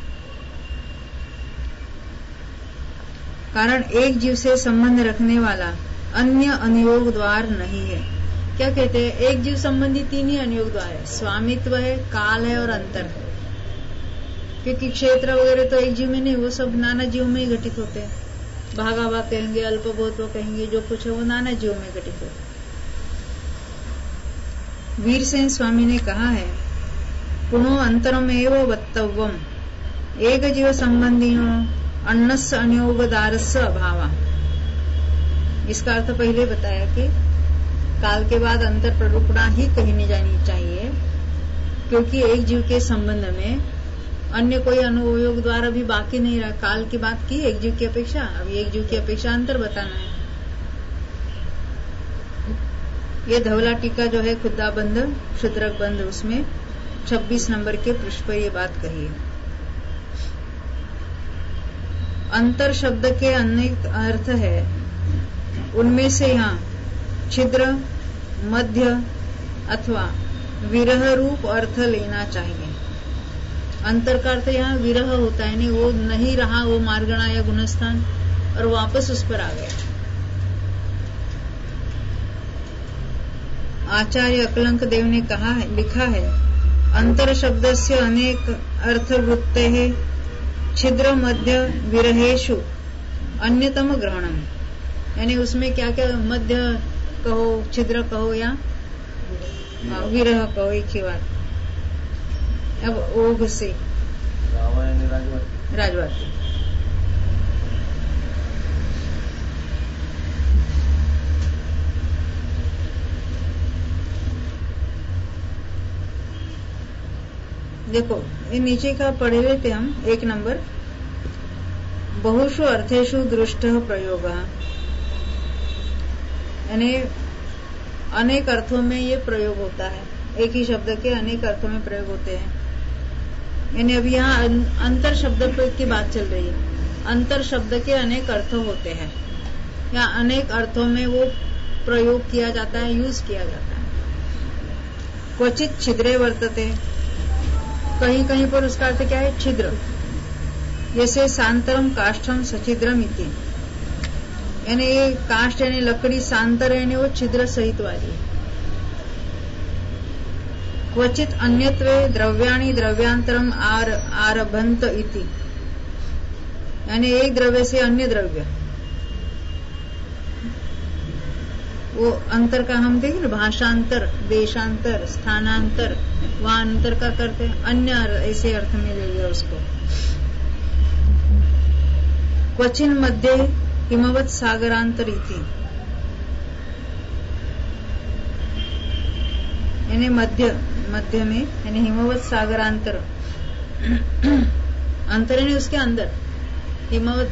कारण एक जीव से संबंध रखने वाला अन्य अनुयोग द्वार नहीं है। क्या कहते हैं? एक जीव संबंधी तीन ही अनुयोग द्वार है, स्वामित्व है, काल है और अंतर है। क्योंकि क्षेत्र वगैरह तो एक जीव में नहीं, वो सब नाना जीवों में ही घटित होते हैं। भागाभाग कहेंगे, अल्पभूत कहेंगे, जो कुछ है वो नाना जीवों में घटित होते हैं। वीरसेन स्वामी ने कहा है, पुनो अंतरमेव वक्तव्यम एक जीव संबंधियों अन्नस्य अनुयोगदारस्य अभावा। इसका अर्थ पहले बताया कि काल के बाद अंतर प्ररूपणा ही कहनी जानी चाहिए, क्योंकि एक जीव के संबंध में अन्य कोई अनुयोग द्वारा भी बाकी नहीं रहा। काल की बात की एक जीव की अपेक्षा, अब एक जीव की अपेक्षा अंतर बताना है। ये धवला टीका जो है खुद्दा बंद शूद्रक बंद, उसमें छब्बीस नंबर के पृष्ठ पर ये बात कही है। अंतर शब्द के अनेक अर्थ है, उनमें से यहाँ छिद्र, मध्य अथवा विरह रूप अर्थ लेना चाहिए। अंतर का अर्थ यहाँ विरह होता है, नहीं वो नहीं रहा, वो मार्गणा या गुणस्थान और वापस उस पर आ गया। आचार्य अकलंक देव ने कहा है, लिखा है, अंतर शब्द से अनेक अर्थ वृत्ते है, छिद्र मध्य विरहेशु अन्यतम ग्रहणम। यानी उसमें क्या क्या, मध्य कहो, छिद्र कहो या विरह कहो, एक ही बात। अब ओघ से राजवाती देखो, ये नीचे का पढ़ लेते हम। एक नंबर, बहुषु अर्थेषु दृष्ट प्रयोग, यानी अनेक अर्थों में ये प्रयोग होता है। एक ही शब्द के अनेक अर्थों में प्रयोग होते हैं। यानी अभी यहाँ अंतर शब्द की बात चल रही है। अंतर शब्द के अनेक अर्थ होते हैं, या अनेक अर्थों में वो प्रयोग किया जाता है, यूज किया जाता है। क्वचित छिद्रे वर्तते, कहीं कहीं पर उसका अर्थ क्या है? छिद्र। जैसे सांतरम काष्ठम सछिद्रम इति, यानी ये काष्ठ यानी लकड़ी, सांतर यानी वो छिद्र सहित वाली है। क्वचित अन्यत्वे द्रव्याणि द्रव्यांतरम आर आरभंत इति, यानी एक द्रव्य से अन्य द्रव्य, वो अंतर का हम देखें ना, भाषांतर, देशांतर, स्थानांतर, वहां अंतर का करते हैं, अन्य ऐसे अर्थ में ले लिया उसको। क्वचिन मध्य हिमवत सागरांतर इति, यानी मध्य मध्य में, यानी हिमवत सागरांतर, अंतर यानी उसके अंदर। हिमवत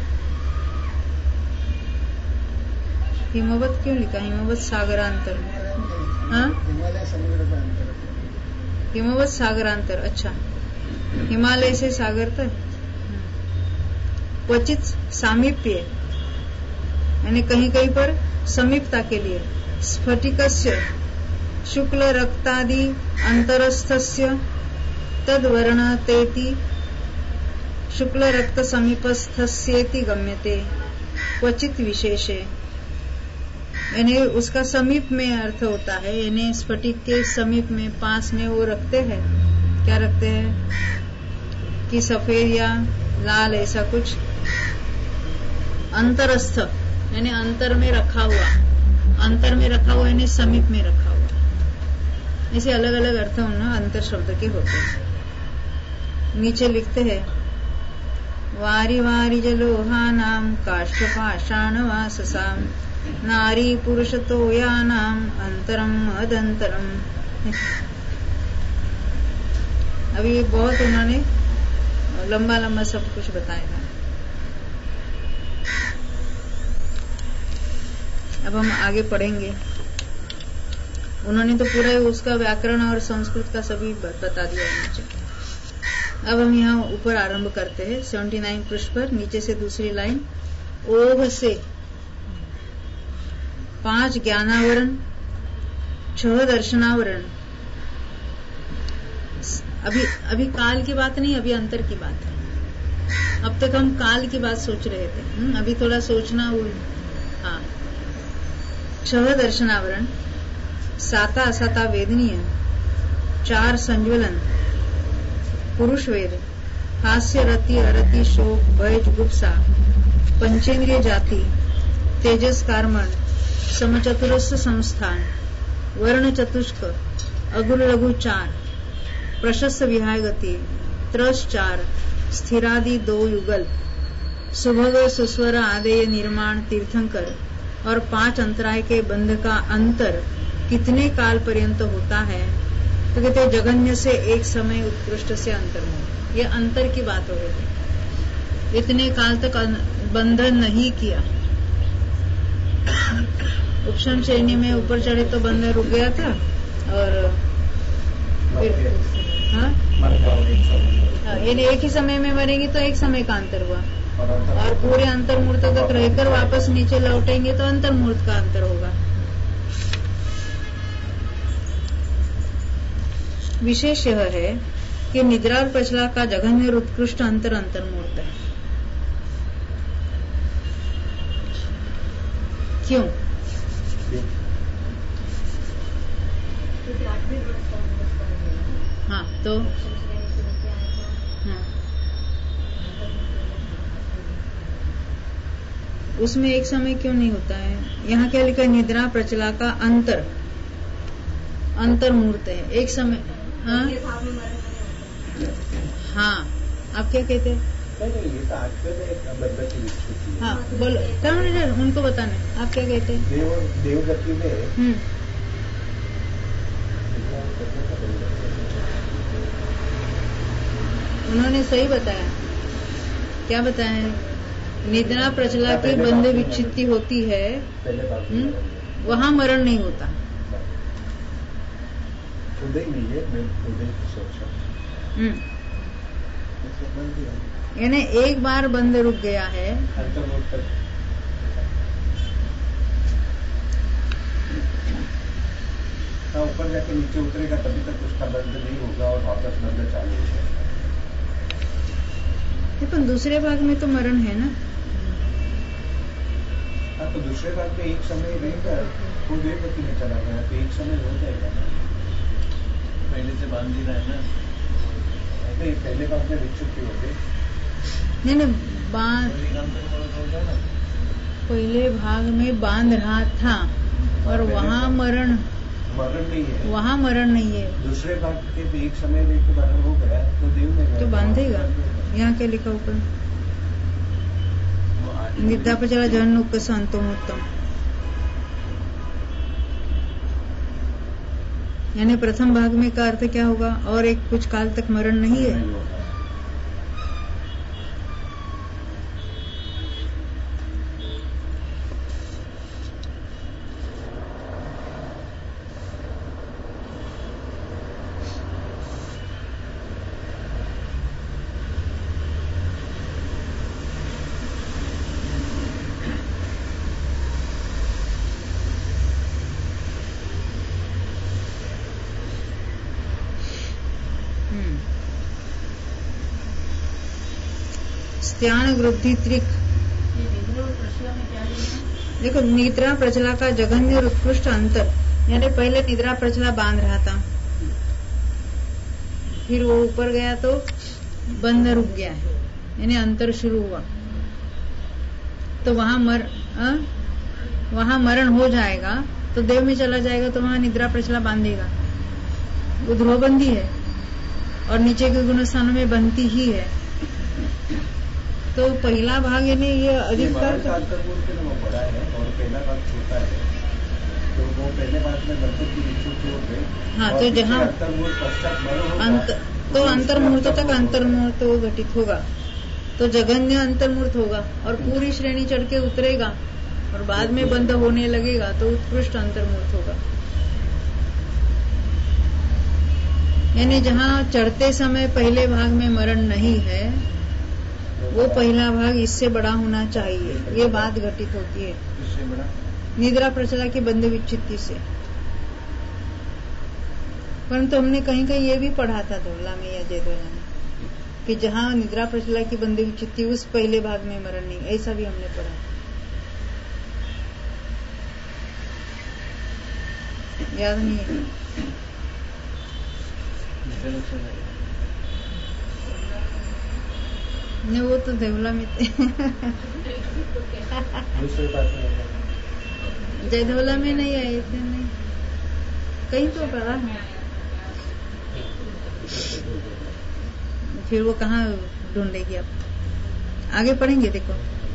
हिमवत क्यों लिखा? हिमवत सागरांतर, हाँ, हिमवत सागरांतर, अच्छा, हिमालय से सागर तक। क्वचित सामीप्य, यानी कहीं कहीं पर समीपता के लिए। स्फटिकस्य शुक्ल रक्तादि अंतरस्थस्य तद्वर्णतेति शुक्ल रक्त समीपस्थस्येति गम्यते क्वचित विशेषे, यानी उसका समीप में अर्थ होता है, यानी स्फटिक के समीप में, पास में वो रखते हैं। क्या रखते हैं कि सफेद या लाल ऐसा कुछ। अंतरस्थ यानी अंतर में रखा हुआ, अंतर में रखा हुआ यानी समीप में रखा हुआ। ऐसे अलग अलग अर्थ ना अंतर शब्द के होते हैं। नीचे लिखते हैं, वारी वारी जलोहानाम काष्ठ पाषाण वाससाम नारी पुरुष तोयानाम अंतरम अदंतरम। अभी बहुत उन्होंने लंबा लंबा सब कुछ बताया। अब हम आगे पढ़ेंगे। उन्होंने तो पूरा उसका व्याकरण और संस्कृत का सभी बता दिया नीचे। अब हम यहाँ ऊपर आरंभ करते हैं उन्यासी पृष्ठ पर, नीचे से दूसरी लाइन। ओघ से पांच ज्ञानावरण छह दर्शनावरण। अभी अभी काल की बात नहीं, अभी अंतर की बात है। अब तक हम काल की बात सोच रहे थे, हुँ? अभी थोड़ा सोचना उल हाँ। छह दर्शनावरण, साता असाता वेदनीय, चार संज्वलन, पुरुष वेद, हास्य रति अरति शोक भय जुगुप्सा, पंचेंद्रिय जाति, तेजस कार्मण, समचतुरस्थ संस्थान, वर्ण चतुष्क, अगुल लघु चार, प्रशस्त विहाय गति, त्रस चार, स्थिरादि दो युगल, सुभग सुस्वर आदेय निर्माण तीर्थंकर और पांच अंतराय के बंध का अंतर कितने काल पर्यंत होता है? तो कहते जगन्य से एक समय, उत्कृष्ट से अंतर्मुख। ये अंतर की बात हो रही है। इतने काल तक बंधन नहीं किया। उपशम श्रेणी में ऊपर चढ़े तो बंधन रुक गया था, और फिर हाँ यानी एक ही समय में मरेंगे तो एक समय का अंतर हुआ, और पूरे अंतर मुहूर्त तक रहकर वापस नीचे लौटेंगे तो अंतर मुहूर्त का अंतर होगा। विशेष यह है कि निद्रा और प्रचला का जघन्य और उत्कृष्ट अंतर अंतर मुहूर्त है। क्यों? हाँ तो हाँ। उसमें एक समय क्यों नहीं होता है? यहाँ क्या लिखा है? निद्रा प्रचला का अंतर अंतर मुहूर्त है, एक समय। हाँ हाँ, आप क्या कहते हैं? हाँ बोलो, क्या उनको बताना, आप क्या कहते हैं? देव देवगति में हम्म उन्होंने सही बताया। क्या बताया है? निद्रा प्रचला की बंध विच्छित्ति होती है, वहाँ मरण नहीं होता। उदय नहीं है, मैं उदय की सोचा। यानी एक बार बंध रुक गया है, ऊपर जाके नीचे उतरेगा तभी तक उसका बंद नहीं होगा और वापस बंद चालू हो जाएगा। लेकिन दूसरे भाग में तो मरण है ना। हाँ तो दूसरे भाग में एक समय रहेगा, वो देवगति में चला गया तो एक समय हो जाएगा ना। पहले से बांध ही रहा है ना। नहीं, पहले भाग में विच्छुत्ति हो गई। नहीं नहीं, बांध पहले भाग में बांध रहा था, और वहाँ मरण मरण नहीं है, वहाँ मरण नहीं है। दूसरे भाग के एक समय लेके मरण हो गया तो देव में गया तो बांधेगा। यहाँ क्या लिखा ऊपर? निद्रा प्रचला जन उपस अंतोत्तम, यानी प्रथम भाग में का अर्थ क्या होगा? और एक कुछ काल तक मरण नहीं है। स्त्यान वृद्धि त्रिक। देखो, निद्रा प्रचला का जघन्य और उत्कृष्ट अंतर, यानी पहले निद्रा प्रचला बांध रहा था, फिर वो ऊपर गया तो बंध रुक गया है, यानी अंतर शुरू हुआ। तो वहां मर आ? वहां मरण हो जाएगा तो देव में चला जाएगा, तो वहां निद्रा प्रचला बांधेगा। वो ध्रुवबंदी है और नीचे के गुण स्थानों में बनती ही है। तो पहला भाग यानी ये अधिकतर का बड़ा है और पहला भाग छोटा है, तो वो पहले भाग में बंधन की विच्छुत्ति हो गई। हाँ, तो जहाँ अंत तो अंतर मुहूर्त तक अंतर मुहूर्त वो घटित होगा, तो जघन्य अंतर मुहूर्त होगा और पूरी श्रेणी चढ़ के उतरेगा और बाद में बंद होने लगेगा तो उत्कृष्ट अंतर मुहूर्त होगा। यानी जहाँ चढ़ते समय पहले भाग में मरण नहीं है, वो पहला भाग इससे बड़ा होना चाहिए। ये बात घटित होती है इससे बड़ा निद्रा प्रचला की बंध विच्छित्ति से। परंतु हमने कहीं कहीं ये भी पढ़ा था धोला में या जयधोला में कि जहाँ निद्रा प्रचला की बंदी हुई चित्ती उस पहले भाग में मरण नहीं, ऐसा भी हमने पढ़ा। याद नहीं है? नहीं, वो तो देवला में थे। जयधोला में नहीं आए थे, नहीं कहीं तो पढ़ा है। फिर वो कहाँ ढूंढेगी आप? आगे पढ़ेंगे, देखो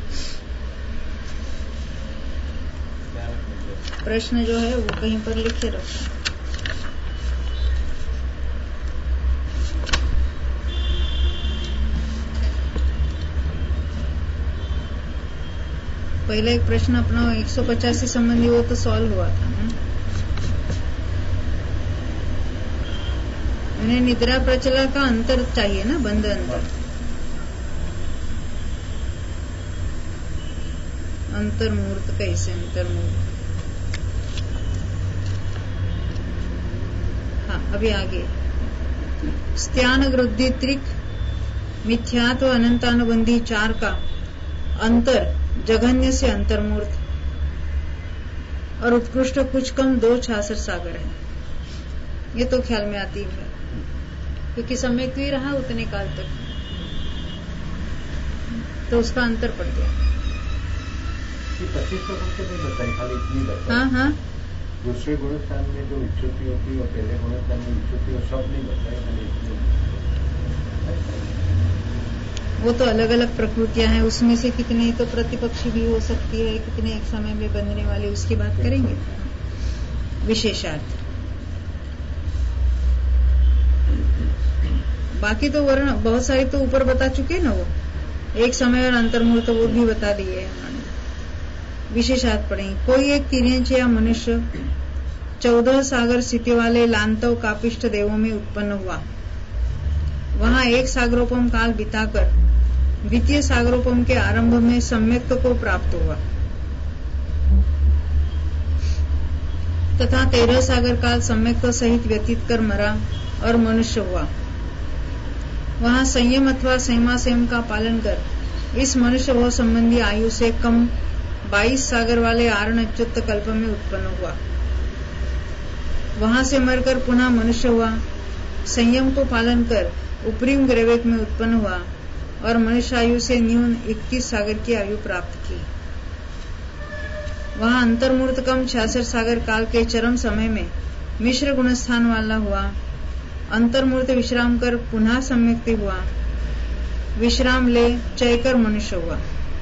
प्रश्न जो है वो कहीं पर लिखे रखो। पहला एक प्रश्न अपना एक सौ पचासी संबंधी वो तो सॉल्व हुआ था ना। उन्हें निद्रा प्रचला का अंतर चाहिए ना, बंद अंतर। अंतर्मुहूर्त कैसे अंतर्मुहूर्त? हाँ, अभी आगे स्त्यान वृद्धि त्रिक मिथ्यात्व अनंतानुबंधी चार का अंतर जघन्य से अंतर्मूर्त और उत्कृष्ट कुछ कम दो छाछठ सागर है। ये तो ख्याल में आती है क्योंकि सम्यक भी रहा उतने काल तक, तो उसका अंतर पड़ गया। पच्चीस श्लोकों से नहीं बताई, खाली इतनी बताई। हाँ हाँ, दूसरे गुणस्थान में जो विच्युति होती है और पहले गुणस्थान में विच्युति हो, सब नहीं बताई, खाली इतनी। वो तो अलग अलग प्रकृतियां हैं, उसमें से कितने तो प्रतिपक्षी भी हो सकती है, कितने एक समय में बंधने वाले, उसकी बात करेंगे। विशेषार्थ बाकी तो वर्ण बहुत सारे तो ऊपर बता चुके ना, वो एक समय और अंतर्मुहूर्त वो भी बता दिए उन्होंने। विशेषार्थ पढ़ेंगे। कोई एक तिर्यंच या मनुष्य चौदह सागर स्थिति वाले लांतव कापिष्ट देवों में उत्पन्न हुआ। वहां एक सागरोपम काल बिताकर द्वितीय सागरोपम के आरंभ में सम्यक्त को प्राप्त हुआ तथा तेरह सागर काल सम्यक्त सहित व्यतीत कर मरा और मनुष्य हुआ। वहां संयम अथवा संयमासंयम का पालन कर इस मनुष्य भाव संबंधी आयु से कम बाईस सागर वाले आरण अच्युत कल्प में उत्पन्न हुआ। वहां से मरकर पुनः मनुष्य हुआ। संयम को पालन कर उपरिम ग्रेवेक में उत्पन्न हुआ और मनुष्य आयु से न्यून इक्कीस सागर की आयु प्राप्त की। वहां अंतर्मूर्त कम छियासठ सागर काल के चरम समय में मिश्र गुणस्थान वाला हुआ। अंतर्मूर्त विश्राम कर पुनः सम्यक्ति हुआ। विश्राम ले चयकर मनुष्य हुआ।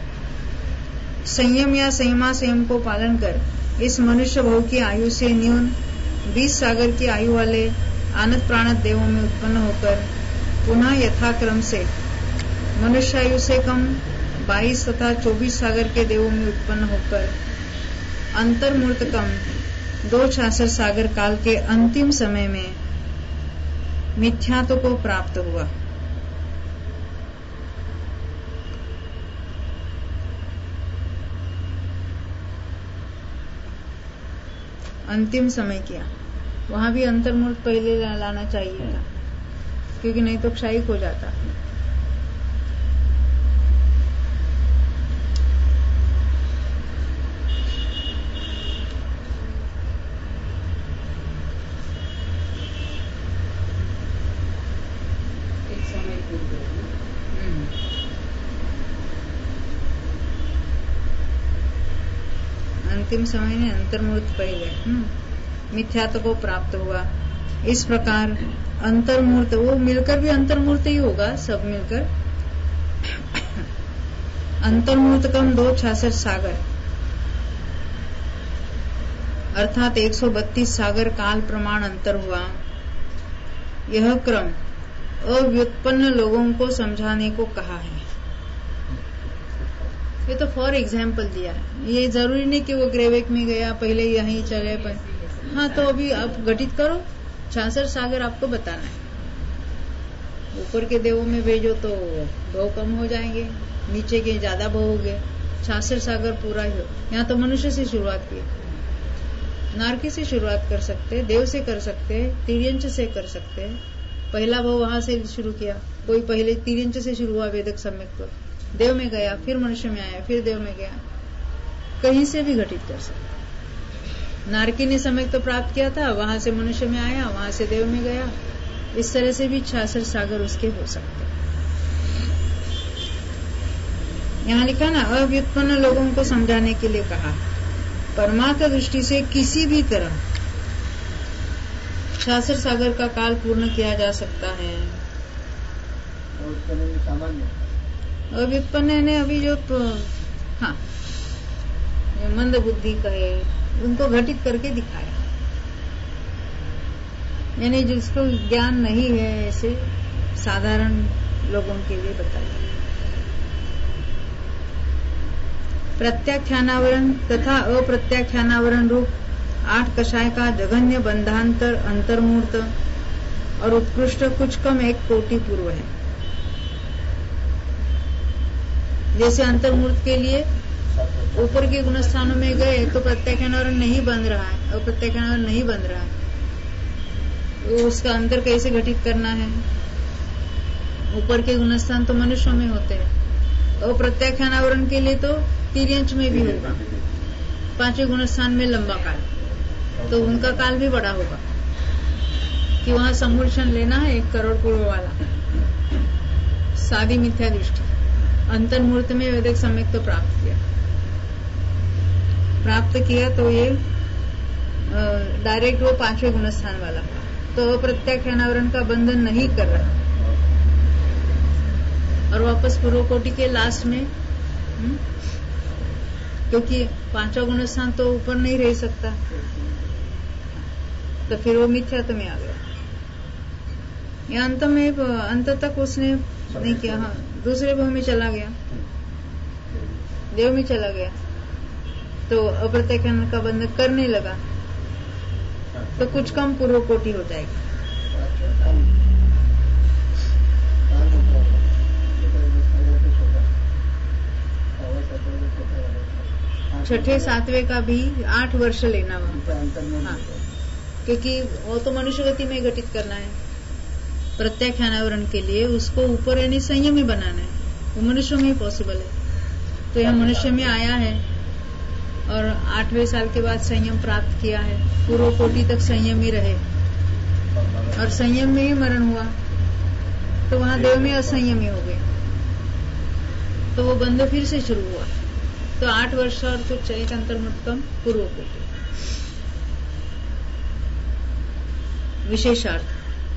संयम या संयमा संयम को पालन कर इस मनुष्य भव की आयु से न्यून बीस सागर की आयु वाले आनत प्राणत देवों में उत्पन्न होकर पुनः यथाक्रम से मनुष्यायु से कम बाईस तथा चौबीस सागर के देवों में उत्पन्न होकर अंतर्मूर्त कम दो छियासठ सागर काल के अंतिम समय में मिथ्यात्व को प्राप्त हुआ। अंतिम समय किया, वहां भी अंतर्मूर्त पहले लाना चाहिए था क्योंकि नहीं तो क्षयिक हो जाता। अंतिम समय ने अंतर्मूर्त पहले मिथ्यात्व को प्राप्त हुआ। इस प्रकार अंतर्मूर्त वो मिलकर भी अंतर्मूर्त ही होगा, सब मिलकर अंतर्मूर्त कम दो छियासठ सागर अर्थात एक सौ बत्तीस सागर काल प्रमाण अंतर हुआ। यह क्रम अव्युत्पन्न लोगों को समझाने को कहा है। ये तो फॉर एग्जाम्पल दिया है, ये जरूरी नहीं कि वो ग्रेवेक में गया पहले यहीं चले पर। हाँ, तो अभी आप घटित करो, छियासठ सागर आपको बताना है। ऊपर के देवों में भेजो तो भव कम हो जाएंगे, नीचे के ज्यादा भव हो गए, छियासठ सागर पूरा ही हो। यहाँ तो मनुष्य से शुरुआत की, नारकी से शुरुआत कर सकते, देव से कर सकते, तिर्यंच से कर सकते। पहला भाव वहां से शुरू किया, कोई पहले तिर्यंच से शुरू हुआ वेदक सम्यक्त्व, देव में गया, फिर मनुष्य में आया, फिर देव में गया, कहीं से भी घटित कर सकते। नारकी ने सम्यक्त्व प्राप्त किया था, वहां से मनुष्य में आया, वहां से देव में गया, इस तरह से भी छाछठ सागर उसके हो सकते। यहाँ लिखा ना, अव्युत्पन्न लोगों को समझाने के लिए कहा, परमात्मा दृष्टि से किसी भी तरह छाछठ सागर का काल पूर्ण किया जा सकता है। अव्युत्पन्न ने अभी जो हाँ मंद बुद्धि कहे उनको घटित करके दिखाया, यानी जिसको ज्ञान नहीं है ऐसे साधारण लोगों के लिए बताया। प्रत्याख्यानावरण तथा अप्रत्याख्यानावरण रूप आठ कषाय का जघन्य बंधांतर अंतर्मूर्त और उत्कृष्ट कुछ कम एक कोटि पूर्व है। जैसे अंतर्मूर्त के लिए ऊपर के गुणस्थानों में गए तो प्रत्याख्यानावरण नहीं बन रहा है, अप्रत्याख्यानावरण नहीं बन रहा है, तो उसका अंतर कैसे घटित करना है? ऊपर के गुणस्थान तो मनुष्यों में होते हैं, अप्रत्याख्यानावरण के लिए तो तिर्यंच में भी होगा, पांचवें गुणस्थान में लंबा काल, तो उनका काल भी बड़ा होगा कि वहां सम्मूर्छन लेना है एक करोड़ पूर्व वाला। सादी मिथ्या दृष्टि, अंतर्मूर्त में वैदिक सम्यक तो प्राप्त किया प्राप्त किया तो ये डायरेक्ट वो पांचवें गुणस्थान वाला, तो अप्रत्याख्यानावरण का बंधन नहीं कर रहा और वापस पूर्व कोटि के लास्ट में हुँ? क्योंकि पांचवा गुणस्थान तो ऊपर नहीं रह सकता, तो फिर वो मिथ्यात्व में आ गया। या अंत में अंत तक उसने नहीं किया, हाँ दूसरे भाव में चला गया, देव में चला गया, तो अप्रत्याख्यान का बंधन करने लगा, तो कुछ कम पूर्व कोटि हो जाएगा। छठे सातवें का भी आठ वर्ष लेना वहां, हाँ क्योंकि वो तो मनुष्य गति में घटित करना है। प्रत्याख्यानावरण के लिए उसको ऊपर यानी संयम में बनाना है, वो मनुष्य में ही पॉसिबल है। तो यह मनुष्य में आया है और आठवें साल के बाद संयम प्राप्त किया है, पूर्व कोटि तक संयम ही रहे और संयम में ही मरण हुआ, तो वहां देव में असंयमी हो गए, तो वो बंध फिर से शुरू हुआ। तो आठ वर्ष और कुछ एक अंतर्मुत्तम पूर्व कोटि। विशेषार्थ,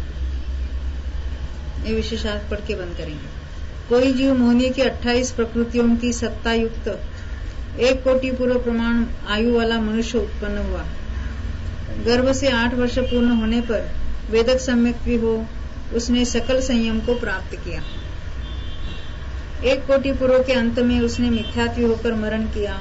ये विशेषार्थ पढ़ के बंद करेंगे। कोई जीव मोहनी की अट्ठाईस प्रकृतियों की सत्ता युक्त एक कोटि पूर्व प्रमाण आयु वाला मनुष्य उत्पन्न हुआ। गर्भ से आठ वर्ष पूर्ण होने पर वेदक सम्यक भी हो, उसने सकल संयम को प्राप्त किया। एक कोटि पूर्व के अंत में उसने मिथ्यात्वी होकर मरण किया।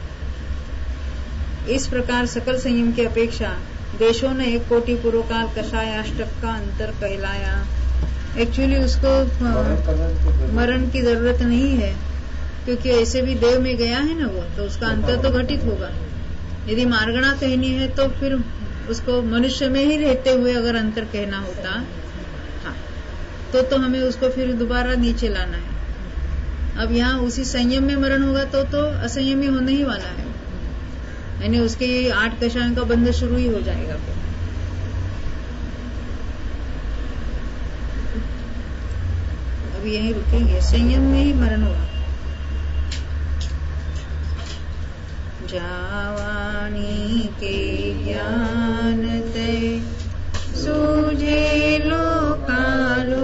इस प्रकार सकल संयम की अपेक्षा देशों ने एक कोटि पूर्व काल कषायाष्टक का अंतर कहलाया। एक्चुअली उसको मरण की जरूरत नहीं है, क्योंकि ऐसे भी देव में गया है ना वो, तो उसका अंतर तो घटित होगा। यदि मार्गणा कहनी है तो फिर उसको मनुष्य में ही रहते हुए अगर अंतर कहना होता, हाँ, तो तो हमें उसको फिर दोबारा नीचे लाना है। अब यहाँ उसी संयम में मरण होगा तो तो असंयमी होने ही वाला है, यानी उसके आठ कषायों का बंध शुरू ही हो जाएगा। फिर अब यही रुकेंगे, संयम में ही मरण होगा। जावानी के ज्ञान ते सूझे लोकालो,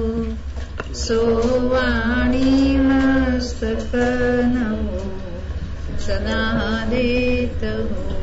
सोवाणी मस्तक नमो सदा देत हो।